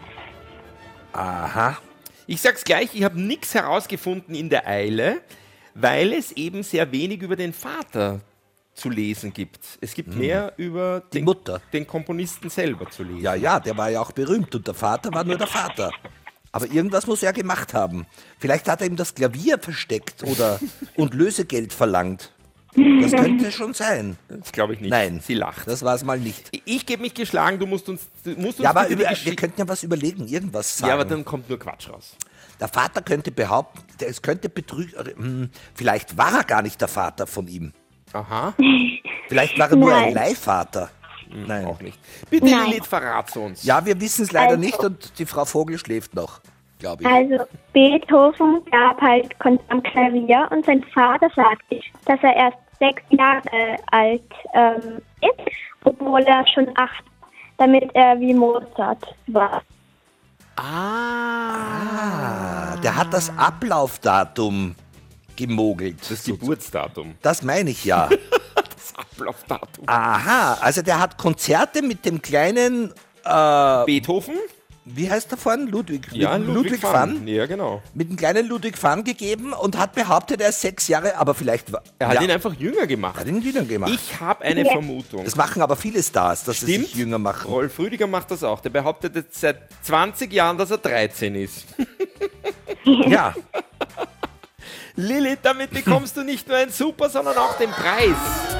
Aha. Ich sag's gleich, ich habe nichts herausgefunden in der Eile, weil es eben sehr wenig über den Vater zu lesen gibt. Es gibt mehr über Die den, Mutter. den Komponisten selber zu lesen. Ja, ja, der war ja auch berühmt und der Vater war nur der Vater. Aber irgendwas muss er gemacht haben. Vielleicht hat er ihm das Klavier versteckt oder und Lösegeld verlangt. Das könnte schon sein. Das glaube ich nicht. Nein. Sie lacht. Das war es mal nicht. Ich, ich gebe mich geschlagen, du musst uns, du musst uns Ja, aber bitte über, die wir Gesch- könnten ja was überlegen, irgendwas sagen. Ja, aber dann kommt nur Quatsch raus. Der Vater könnte behaupten, der- es könnte betrügen, hm, vielleicht war er gar nicht der Vater von ihm. Aha. Vielleicht war er nur ein Nein. Leihvater. Nein. Auch nicht. Bitte, Nein. Lilith, verrat's uns. Ja, wir wissen es leider Also- nicht und die Frau Vogel schläft noch, glaube ich. Also Beethoven gab halt Konzert am Klavier und sein Vater sagte, dass er erst sechs Jahre alt ähm, ist, obwohl er schon acht, damit er wie Mozart war. Ah. Ah, der hat das Ablaufdatum gemogelt. Das Geburtsdatum. Das meine ich ja. Das Ablaufdatum. Aha, also der hat Konzerte mit dem kleinen, äh, Beethoven? wie heißt der vorhin? Ludwig. Ja, mit dem Ludwig, van. van. Ja, genau. Mit dem kleinen Ludwig van gegeben und hat behauptet, er ist sechs Jahre, aber vielleicht war Er hat ja, ihn einfach jünger gemacht. hat ihn jünger gemacht. Ich habe eine Ja. Vermutung. Das machen aber viele Stars, dass sie Stimmt. sich jünger machen. Rolf Rüdiger macht das auch. Der behauptet jetzt seit zwanzig Jahren, dass er dreizehn ist. Ja, Lilith, damit bekommst du nicht nur ein Super, sondern auch den Preis.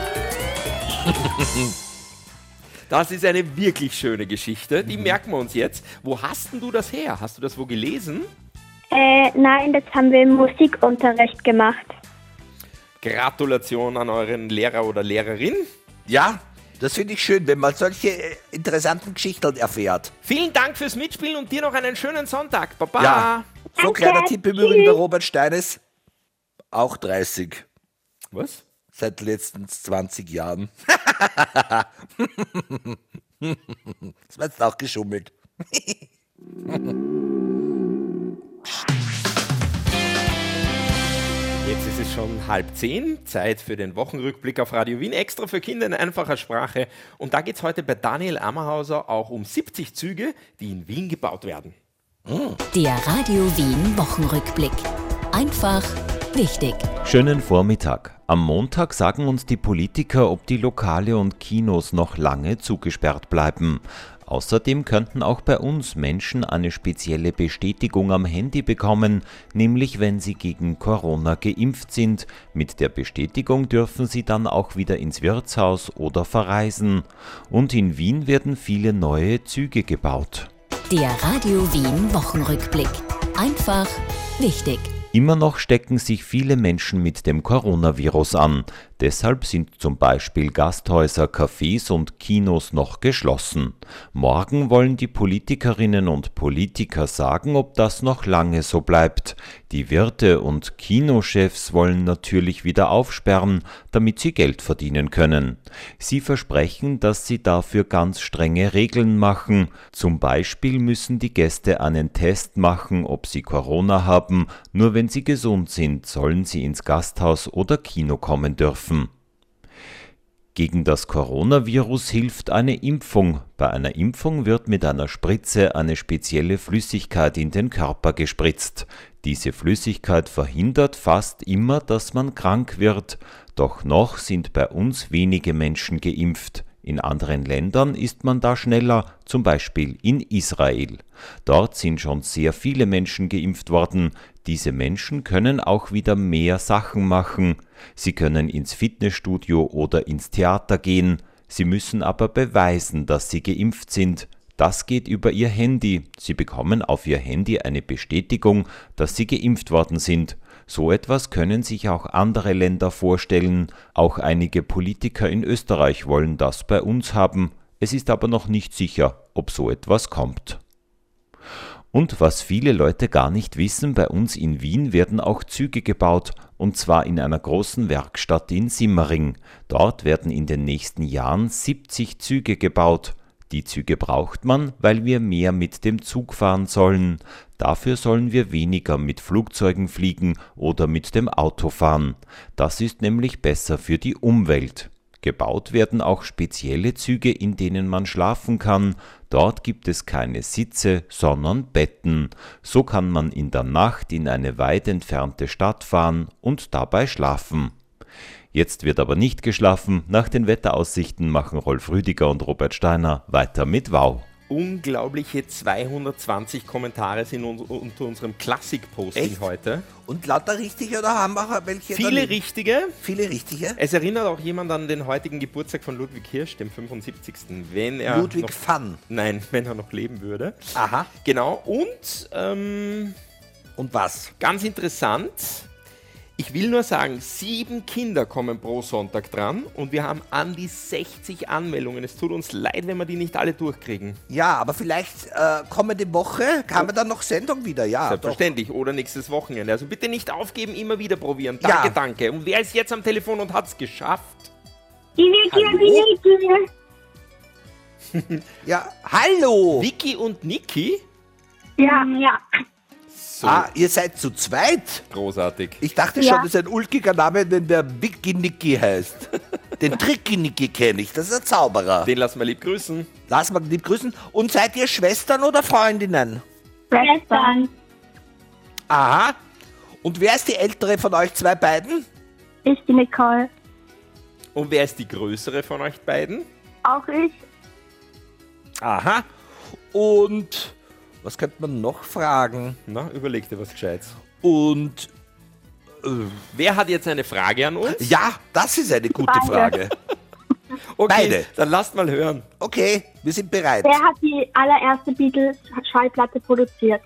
Das ist eine wirklich schöne Geschichte. Die merken wir uns jetzt. Wo hast denn du das her? Hast du das wo gelesen? Äh, nein, das haben wir im Musikunterricht gemacht. Gratulation an euren Lehrer oder Lehrerin. ja, das finde ich schön, wenn man solche äh, interessanten Geschichten erfährt. Vielen Dank fürs Mitspielen und dir noch einen schönen Sonntag. Baba. Ja, so Danke, kleiner Tipp im Übrigen, tschüss. der Robert Steines, auch dreißig, Was? seit letzten zwanzig Jahren. Das war jetzt auch geschummelt. Jetzt ist es schon halb zehn, Zeit für den Wochenrückblick auf Radio Wien, extra für Kinder in einfacher Sprache. Und da geht es heute bei Daniel Ammerhauser auch um siebzig Züge, die in Wien gebaut werden. Der Radio Wien Wochenrückblick. Einfach wichtig. Schönen Vormittag. Am Montag sagen uns die Politiker, ob die Lokale und Kinos noch lange zugesperrt bleiben. Außerdem könnten auch bei uns Menschen eine spezielle Bestätigung am Handy bekommen, nämlich wenn sie gegen Corona geimpft sind. Mit der Bestätigung dürfen sie dann auch wieder ins Wirtshaus oder verreisen. Und in Wien werden viele neue Züge gebaut. Der Radio Wien Wochenrückblick. Einfach wichtig. Immer noch stecken sich viele Menschen mit dem Coronavirus an. Deshalb sind zum Beispiel Gasthäuser, Cafés und Kinos noch geschlossen. Morgen wollen die Politikerinnen und Politiker sagen, ob das noch lange so bleibt. Die Wirte und Kinochefs wollen natürlich wieder aufsperren, damit sie Geld verdienen können. Sie versprechen, dass sie dafür ganz strenge Regeln machen. Zum Beispiel müssen die Gäste einen Test machen, ob sie Corona haben. Nur wenn sie gesund sind, sollen sie ins Gasthaus oder Kino kommen dürfen. Gegen das Coronavirus hilft eine Impfung. Bei einer Impfung wird mit einer Spritze eine spezielle Flüssigkeit in den Körper gespritzt. Diese Flüssigkeit verhindert fast immer, dass man krank wird. Doch noch sind bei uns wenige Menschen geimpft. In anderen Ländern ist man da schneller, zum Beispiel in Israel. Dort sind schon sehr viele Menschen geimpft worden. Diese Menschen können auch wieder mehr Sachen machen. Sie können ins Fitnessstudio oder ins Theater gehen. Sie müssen aber beweisen, dass sie geimpft sind. Das geht über ihr Handy. Sie bekommen auf ihr Handy eine Bestätigung, dass sie geimpft worden sind. So etwas können sich auch andere Länder vorstellen. Auch einige Politiker in Österreich wollen das bei uns haben. Es ist aber noch nicht sicher, ob so etwas kommt. Und was viele Leute gar nicht wissen, bei uns in Wien werden auch Züge gebaut, und zwar in einer großen Werkstatt in Simmering. Dort werden in den nächsten Jahren siebzig Züge gebaut. Die Züge braucht man, weil wir mehr mit dem Zug fahren sollen. Dafür sollen wir weniger mit Flugzeugen fliegen oder mit dem Auto fahren. Das ist nämlich besser für die Umwelt. Gebaut werden auch spezielle Züge, in denen man schlafen kann. Dort gibt es keine Sitze, sondern Betten. So kann man in der Nacht in eine weit entfernte Stadt fahren und dabei schlafen. Jetzt wird aber nicht geschlafen. Nach den Wetteraussichten machen Rolf Rüdiger und Robert Steiner weiter mit Wow. unglaubliche zweihundertzwanzig Kommentare sind un- unter unserem Klassik-Posting Echt? heute. Und lauter richtige oder haben wir auch welche? Viele daneben? richtige. Viele richtige? Es erinnert auch jemand an den heutigen Geburtstag von Ludwig Hirsch, dem fünfundsiebzigsten Wenn er Ludwig noch, Pfann. Nein, wenn er noch leben würde. Aha. Genau. Und ähm, Und was? ganz interessant, ich will nur sagen, sieben Kinder kommen pro Sonntag dran und wir haben an die sechzig Anmeldungen. Es tut uns leid, wenn wir die nicht alle durchkriegen. Ja, aber vielleicht äh, kommende Woche kann man dann noch Sendung wieder, ja. Selbstverständlich. Oder nächstes Wochenende. Also bitte nicht aufgeben, immer wieder probieren. Danke, Ja. danke. Und wer ist jetzt am Telefon und hat es geschafft? Die Vicky und die Niki. Ja, hallo. Vicky und Niki? Ja, ja. So, Ah, ihr seid zu zweit? großartig. Ich dachte Ja. schon, das ist ein ulkiger Name, wenn der Vicky Niki heißt. Den Tricky Niki kenne ich, das ist ein Zauberer. Den lassen wir lieb grüßen. Lass mal lieb grüßen. Und seid ihr Schwestern oder Freundinnen? Schwestern. Aha. Und wer ist die ältere von euch zwei beiden? Ich die Nicole. Und wer ist die größere von euch beiden? Auch ich. Aha. Und was könnte man noch fragen? Na, überleg dir was Gescheites. Und Wer hat jetzt eine Frage an uns? ja, das ist eine gute Beide. Frage. Okay, beide. dann lasst mal hören. Okay, wir sind bereit. Wer hat die allererste Beatles-Schallplatte produziert?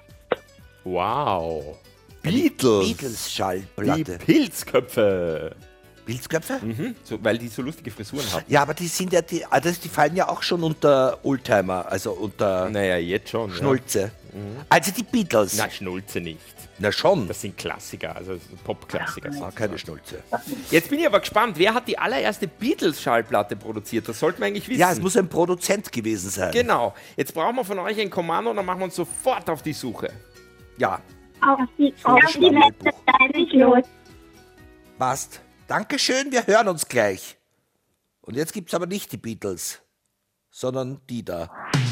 Wow. Beatles. Beatles Die Schallplatte. Pilzköpfe. Pilzköpfe? Mhm, so, weil die so lustige Frisuren haben. Ja, aber die sind ja die, also die fallen ja auch schon unter Oldtimer, also unter Naja, jetzt schon. Schnulze. Also die Beatles. Ja. Na, Schnulze nicht. Na schon. Das sind Klassiker, also Pop-Klassiker. Ah, keine Schnulze. Jetzt bin ich aber gespannt, wer hat die allererste Beatles-Schallplatte produziert? Das sollten wir eigentlich wissen. Ja, es muss ein Produzent gewesen sein. Genau. Jetzt brauchen wir von euch ein Kommando und dann machen wir uns sofort auf die Suche. Ja, Auf die, auf die Schwammel- Webseite nicht los. passt. Dankeschön, wir hören uns gleich. Und jetzt gibt's aber nicht die Beatles, sondern die da.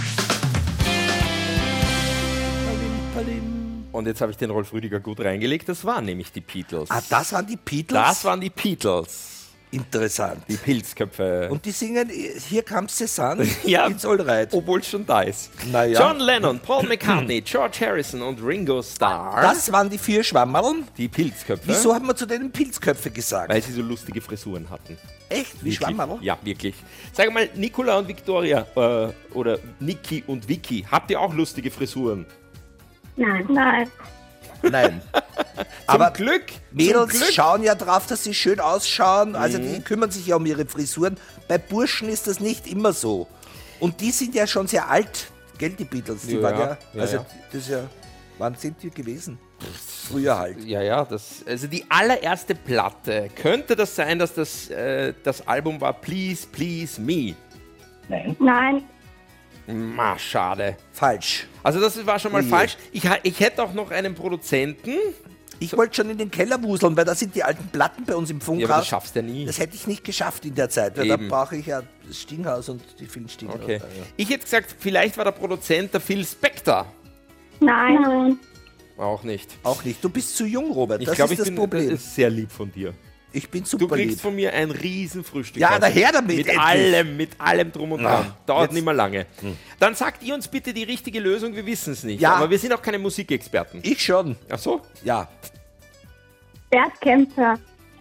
Palim, palim. Und jetzt habe ich den Rolf Rüdiger gut reingelegt. Das waren nämlich die Beatles. Ah, das waren die Beatles? Das waren die Beatles. Interessant. Die Pilzköpfe. Und die singen Hier comes the sun, Ja. it's alright. obwohl es schon da ist. Na ja. John Lennon, Paul McCartney, George Harrison und Ringo Starr. Das waren die vier Schwammerln. die Pilzköpfe. Wieso haben wir zu denen Pilzköpfe gesagt? Weil sie so lustige Frisuren hatten. Echt? Wie Wirklich? Schwammerl? Ja, wirklich. Sag mal, Nicola und Victoria äh, oder Niki und Vicky, habt ihr auch lustige Frisuren? Nein. Nein. Nein. Zum Aber Glück! Mädels zum Glück. schauen ja drauf, dass sie schön ausschauen. Also Mhm. die kümmern sich ja um ihre Frisuren. Bei Burschen ist das nicht immer so. Und die sind ja schon sehr alt, gell, die Beatles. Die Ja, waren ja, ja, ja, also ja. das ist ja, wann sind die gewesen? Früher halt. Ja, ja, das, also die allererste Platte. Könnte das sein, dass das, äh, das Album war Please, Please Me? Nein. Ma, schade. Falsch. Also das war schon mal Ui. falsch. Ich, ha- ich hätte auch noch einen Produzenten. Ich wollte schon in den Keller wuseln, weil da sind die alten Platten bei uns im Ja, aber das Funkhaus. schaffst du ja nie. Das hätte ich nicht geschafft in der Zeit, weil Eben. da brauche ich ja das Stinghaus und die vielen Stinghaus. Okay. Ja. Ich hätte gesagt, vielleicht war der Produzent der Phil Spector. Nein. Nein. Auch nicht. Auch nicht. Du bist zu jung, Robert. Ich Das glaube, ist ich das bin, Problem. das ist sehr lieb von dir. ich bin Du super kriegst lieb. von mir ein Riesenfrühstück. Ja, daher damit, Mit endlich. allem, mit allem drum und dran. Ah, Dauert jetzt- nicht mehr lange. Dann sagt ihr uns bitte die richtige Lösung, wir wissen es nicht. Ja. Aber wir sind auch keine Musikexperten. Ich schon. Ach so? Ja. Bert Kämpfer.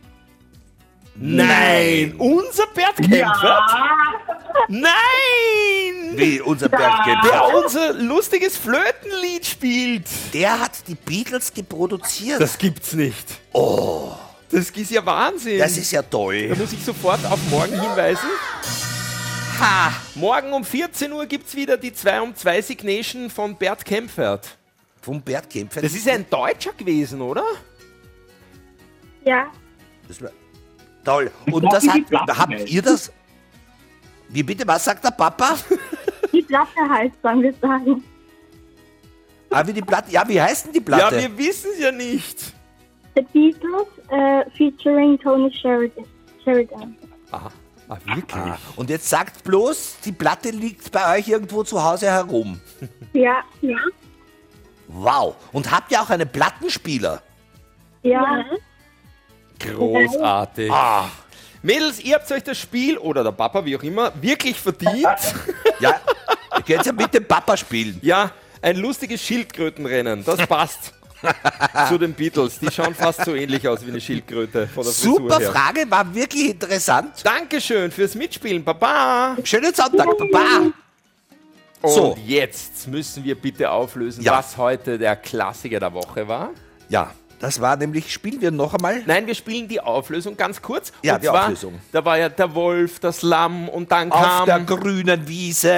Nein! Unser Bert Kempfert? Nein! Wie unser Bert Der Kämpfer. unser lustiges Flötenlied spielt. Der hat die Beatles geproduziert. Das gibt's nicht. Oh. Das ist ja Wahnsinn. Das ist ja Da toll. muss ich sofort auf morgen hinweisen. Ha! Morgen um vierzehn Uhr gibt's wieder die zwei um zwei Signation von Bert Kempfert. Vom Bert Kämpfer. Das ist ja ein Deutscher gewesen, oder? Ja. Das war toll. Und das hat, habt ihr das? Wie bitte, was sagt der Papa? Die Platte heißt, sollen wir sagen. Ah, wie die Platte. Ja, wie heißt denn die Ja, Platte? wir wissen es ja nicht. The Beatles äh, featuring Tony Sheridan. Sheridan. Ah, ah wirklich? Ah, und jetzt sagt bloß, die Platte liegt bei euch irgendwo zu Hause herum. Ja. Ja. Wow. Und habt ihr auch einen Plattenspieler? Ja. Großartig. Ah. Mädels, ihr habt euch das Spiel, oder der Papa, wie auch immer, wirklich verdient. Ja, Geht's ja mit dem Papa spielen. Ja, ein lustiges Schildkrötenrennen, das passt zu den Beatles. Die schauen fast so ähnlich aus wie eine Schildkröte von der Frisur Super her. Frage, war wirklich interessant. Dankeschön fürs Mitspielen, Baba. Schönen Sonntag, Baba. Und So. jetzt müssen wir bitte auflösen, Ja. was heute der Klassiker der Woche war. Ja, das war nämlich, spielen wir noch einmal. Nein, wir spielen die Auflösung ganz kurz. Ja, und die zwar, Auflösung. Da war ja der Wolf, das Lamm und dann Auf kam... der grünen Wiese.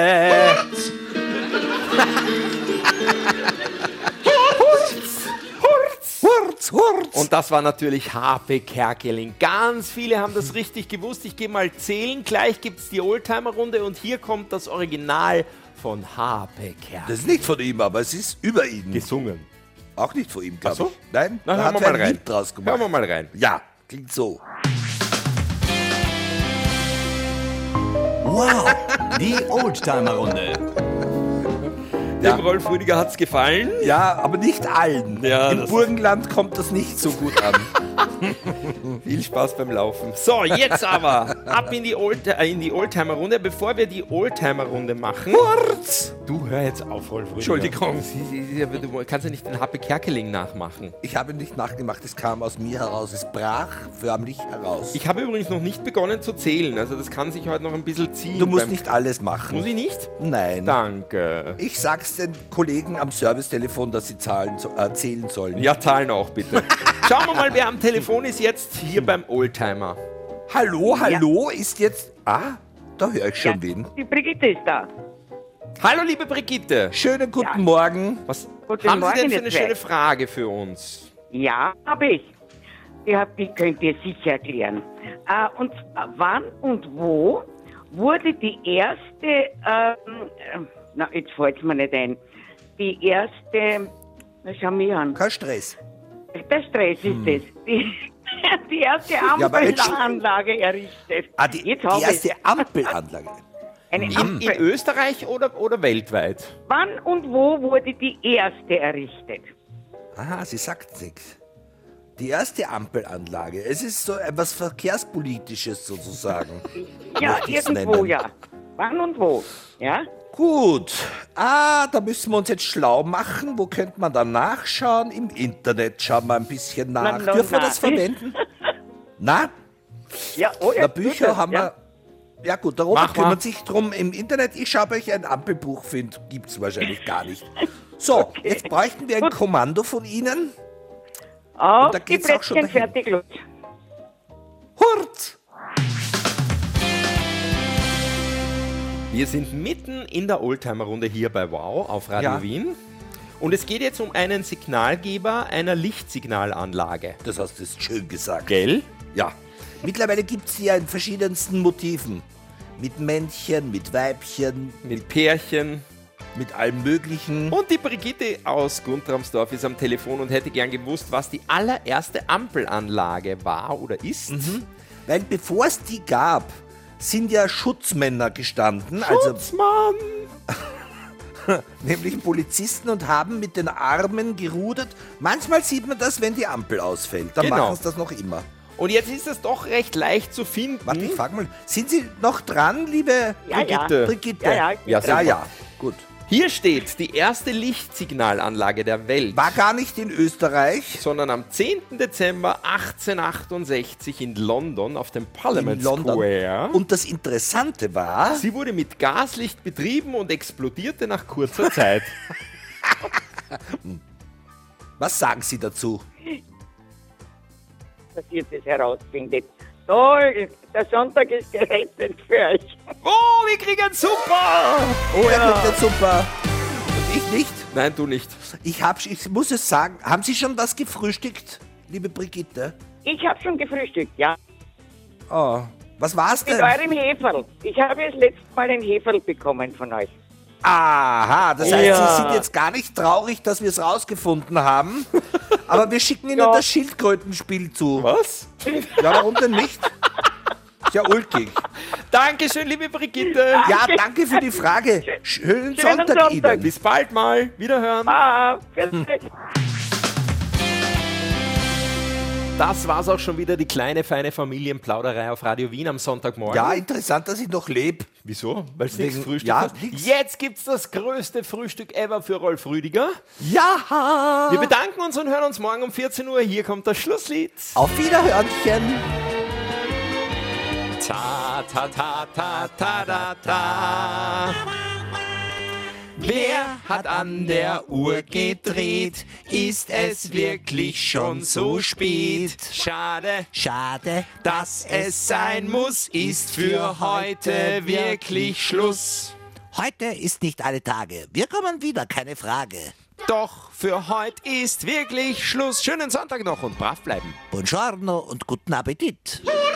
Hurz, Hurz. Und das war natürlich Harpe Kerkeling. Ganz viele haben das richtig gewusst. Ich gehe mal zählen. Gleich gibt es die Oldtimer-Runde und hier kommt das Original von Harpe Kerkeling. Das ist nicht von ihm, aber es ist über ihn. Gesungen. Auch nicht von ihm, glaube Ach so? ich. Nein, Na, da hören hat wir er mal ein rein. Lied draus gemacht. Hören wir mal rein. Ja, klingt so. Wow, die Oldtimer-Runde. Ja. Dem Rolf Rüdiger hat es gefallen. Ja, aber nicht allen. Ja, Im das- Burgenland kommt das nicht so gut an. Viel Spaß beim Laufen. So, jetzt aber ab in die, Old, äh, in die Oldtimer-Runde. Bevor wir die Oldtimer-Runde machen... Hurz. Du, hör jetzt auf, Rolf Rüdiger. Entschuldigung. Sie- sie- sie- Du kannst ja nicht den Harpe Kerkeling nachmachen. Ich habe nicht nachgemacht, es kam aus mir heraus. Es brach förmlich heraus. Ich habe übrigens noch nicht begonnen zu zählen. Also das kann sich heute noch ein bisschen ziehen. du musst beim- nicht alles machen. Muss ich nicht? Nein. Danke. Ich sag's den Kollegen am Servicetelefon, dass sie zahlen, so- äh, zählen sollen. Ja, zahlen auch bitte. Schauen wir mal, wer am Telefon ist jetzt hier beim Oldtimer. Hallo, hallo, ist jetzt... Ah, da höre ich schon wen. Die Brigitte ist da. Hallo, liebe Brigitte. Schönen guten Morgen. Was Guten haben Sie Morgen, denn für ihr eine zwei. schöne Frage für uns? Ja, habe ich. Die, hab, die könnt ihr sicher erklären. Äh, und zwar, wann und wo wurde die erste, ähm, äh, na, jetzt fällt es mir nicht ein, die erste, na, schau mich an, Kein Stress. der Stress ist Hm. das, die, die erste aber jetzt- Ampelanlage errichtet. Ah, die, Jetzt die hab erste ich Ampelanlage. eine In, Ampel. in Österreich oder, oder weltweit? Wann und wo wurde die erste errichtet? Aha, sie sagt nichts. Die erste Ampelanlage. Es ist so etwas Verkehrspolitisches sozusagen. Ja, Möchte ich's irgendwo, nennen. ja. Wann und wo? Ja? Gut. Ah, da müssen wir uns jetzt schlau machen. Wo könnte man da nachschauen? Im Internet schauen wir ein bisschen nach. Na, na, Dürfen wir na. das verwenden? Na, Ja, oh, ja, na Bücher gut, haben ja. wir. Ja gut, der Robert Mach mal. kümmert sich drum im Internet. Ich schaue, ob ich ein Ampelbuch finde. Gibt's wahrscheinlich gar nicht. So, jetzt bräuchten wir ein Gut. Kommando von Ihnen. Auf da die geht's auch schon Plätzchen dahin. fertig, los. Hurt! Wir sind mitten in der Oldtimer-Runde hier bei Wow auf Radio Ja. Wien. Und es geht jetzt um einen Signalgeber einer Lichtsignalanlage. Das hast du jetzt schön gesagt. Gell? Ja. Mittlerweile gibt es die ja in verschiedensten Motiven. Mit Männchen, mit Weibchen, Mit Pärchen. mit allem Möglichen. Und die Brigitte aus Guntramsdorf ist am Telefon und hätte gern gewusst, was die allererste Ampelanlage war oder ist. Weil bevor es die gab, sind ja Schutzmänner gestanden, Schutzmann! also nämlich Polizisten, und haben mit den Armen gerudert. Manchmal sieht man das, wenn die Ampel ausfällt. Dann Genau. machen sie das noch immer. Und jetzt ist es doch recht leicht zu finden. Warte, ich frage mal, sind Sie noch dran, liebe Ja, Brigitte. ja. Brigitte? Ja, ja. Ja, ja, super. ja, gut. Hier steht die erste Lichtsignalanlage der Welt. War gar nicht in Österreich. Sondern am zehnten Dezember achtzehnhundertachtundsiebzig in London auf dem Parliament In London. Square. Und das Interessante war, Sie wurde mit Gaslicht betrieben und explodierte nach kurzer Zeit. was sagen Sie dazu? Dass ihr das herausfindet. Toll, der Sonntag ist gerettet für euch. Oh, wir kriegen super! Oh ja, das super. Und ich nicht. Nein, du nicht. Ich, hab, ich muss es sagen, haben Sie schon was gefrühstückt, liebe Brigitte? Ich habe schon gefrühstückt, ja. Oh, was war's Mit denn? eurem Heferl. Ich habe das letzte Mal ein Heferl bekommen von euch. Aha, das heißt, Ja. Sie sind jetzt gar nicht traurig, dass wir es rausgefunden haben, aber wir schicken Ihnen Ja. das Schildkrötenspiel zu. Was? Ja, warum denn nicht? Ist ja ulkig. Dankeschön, liebe Brigitte. Ja, danke für die Frage. Schönen Schönen Sonntag Sonntag. Ihnen. Bis bald mal. Wiederhören. Ah, für euch. Das war's auch schon wieder, die kleine, feine Familienplauderei auf Radio Wien am Sonntagmorgen. Ja, interessant, dass ich noch lebe. Wieso? Weil es nichts Wegen- Frühstück ja, hast? nix. Jetzt gibt's das größte Frühstück ever für Rolf Rüdiger. Ja! Wir bedanken uns und hören uns morgen um vierzehn Uhr. Hier kommt das Schlusslied. Auf Wiederhörnchen. Ta, ta, ta, ta, ta, ta, ta. Wer hat an der Uhr gedreht? Ist es wirklich schon so spät? Schade, Schade. dass es sein muss, ist für heute wirklich Schluss. Heute ist nicht alle Tage. Wir kommen wieder, keine Frage. Doch für heute ist wirklich Schluss. Schönen Sonntag noch und brav bleiben. Buongiorno und guten Appetit.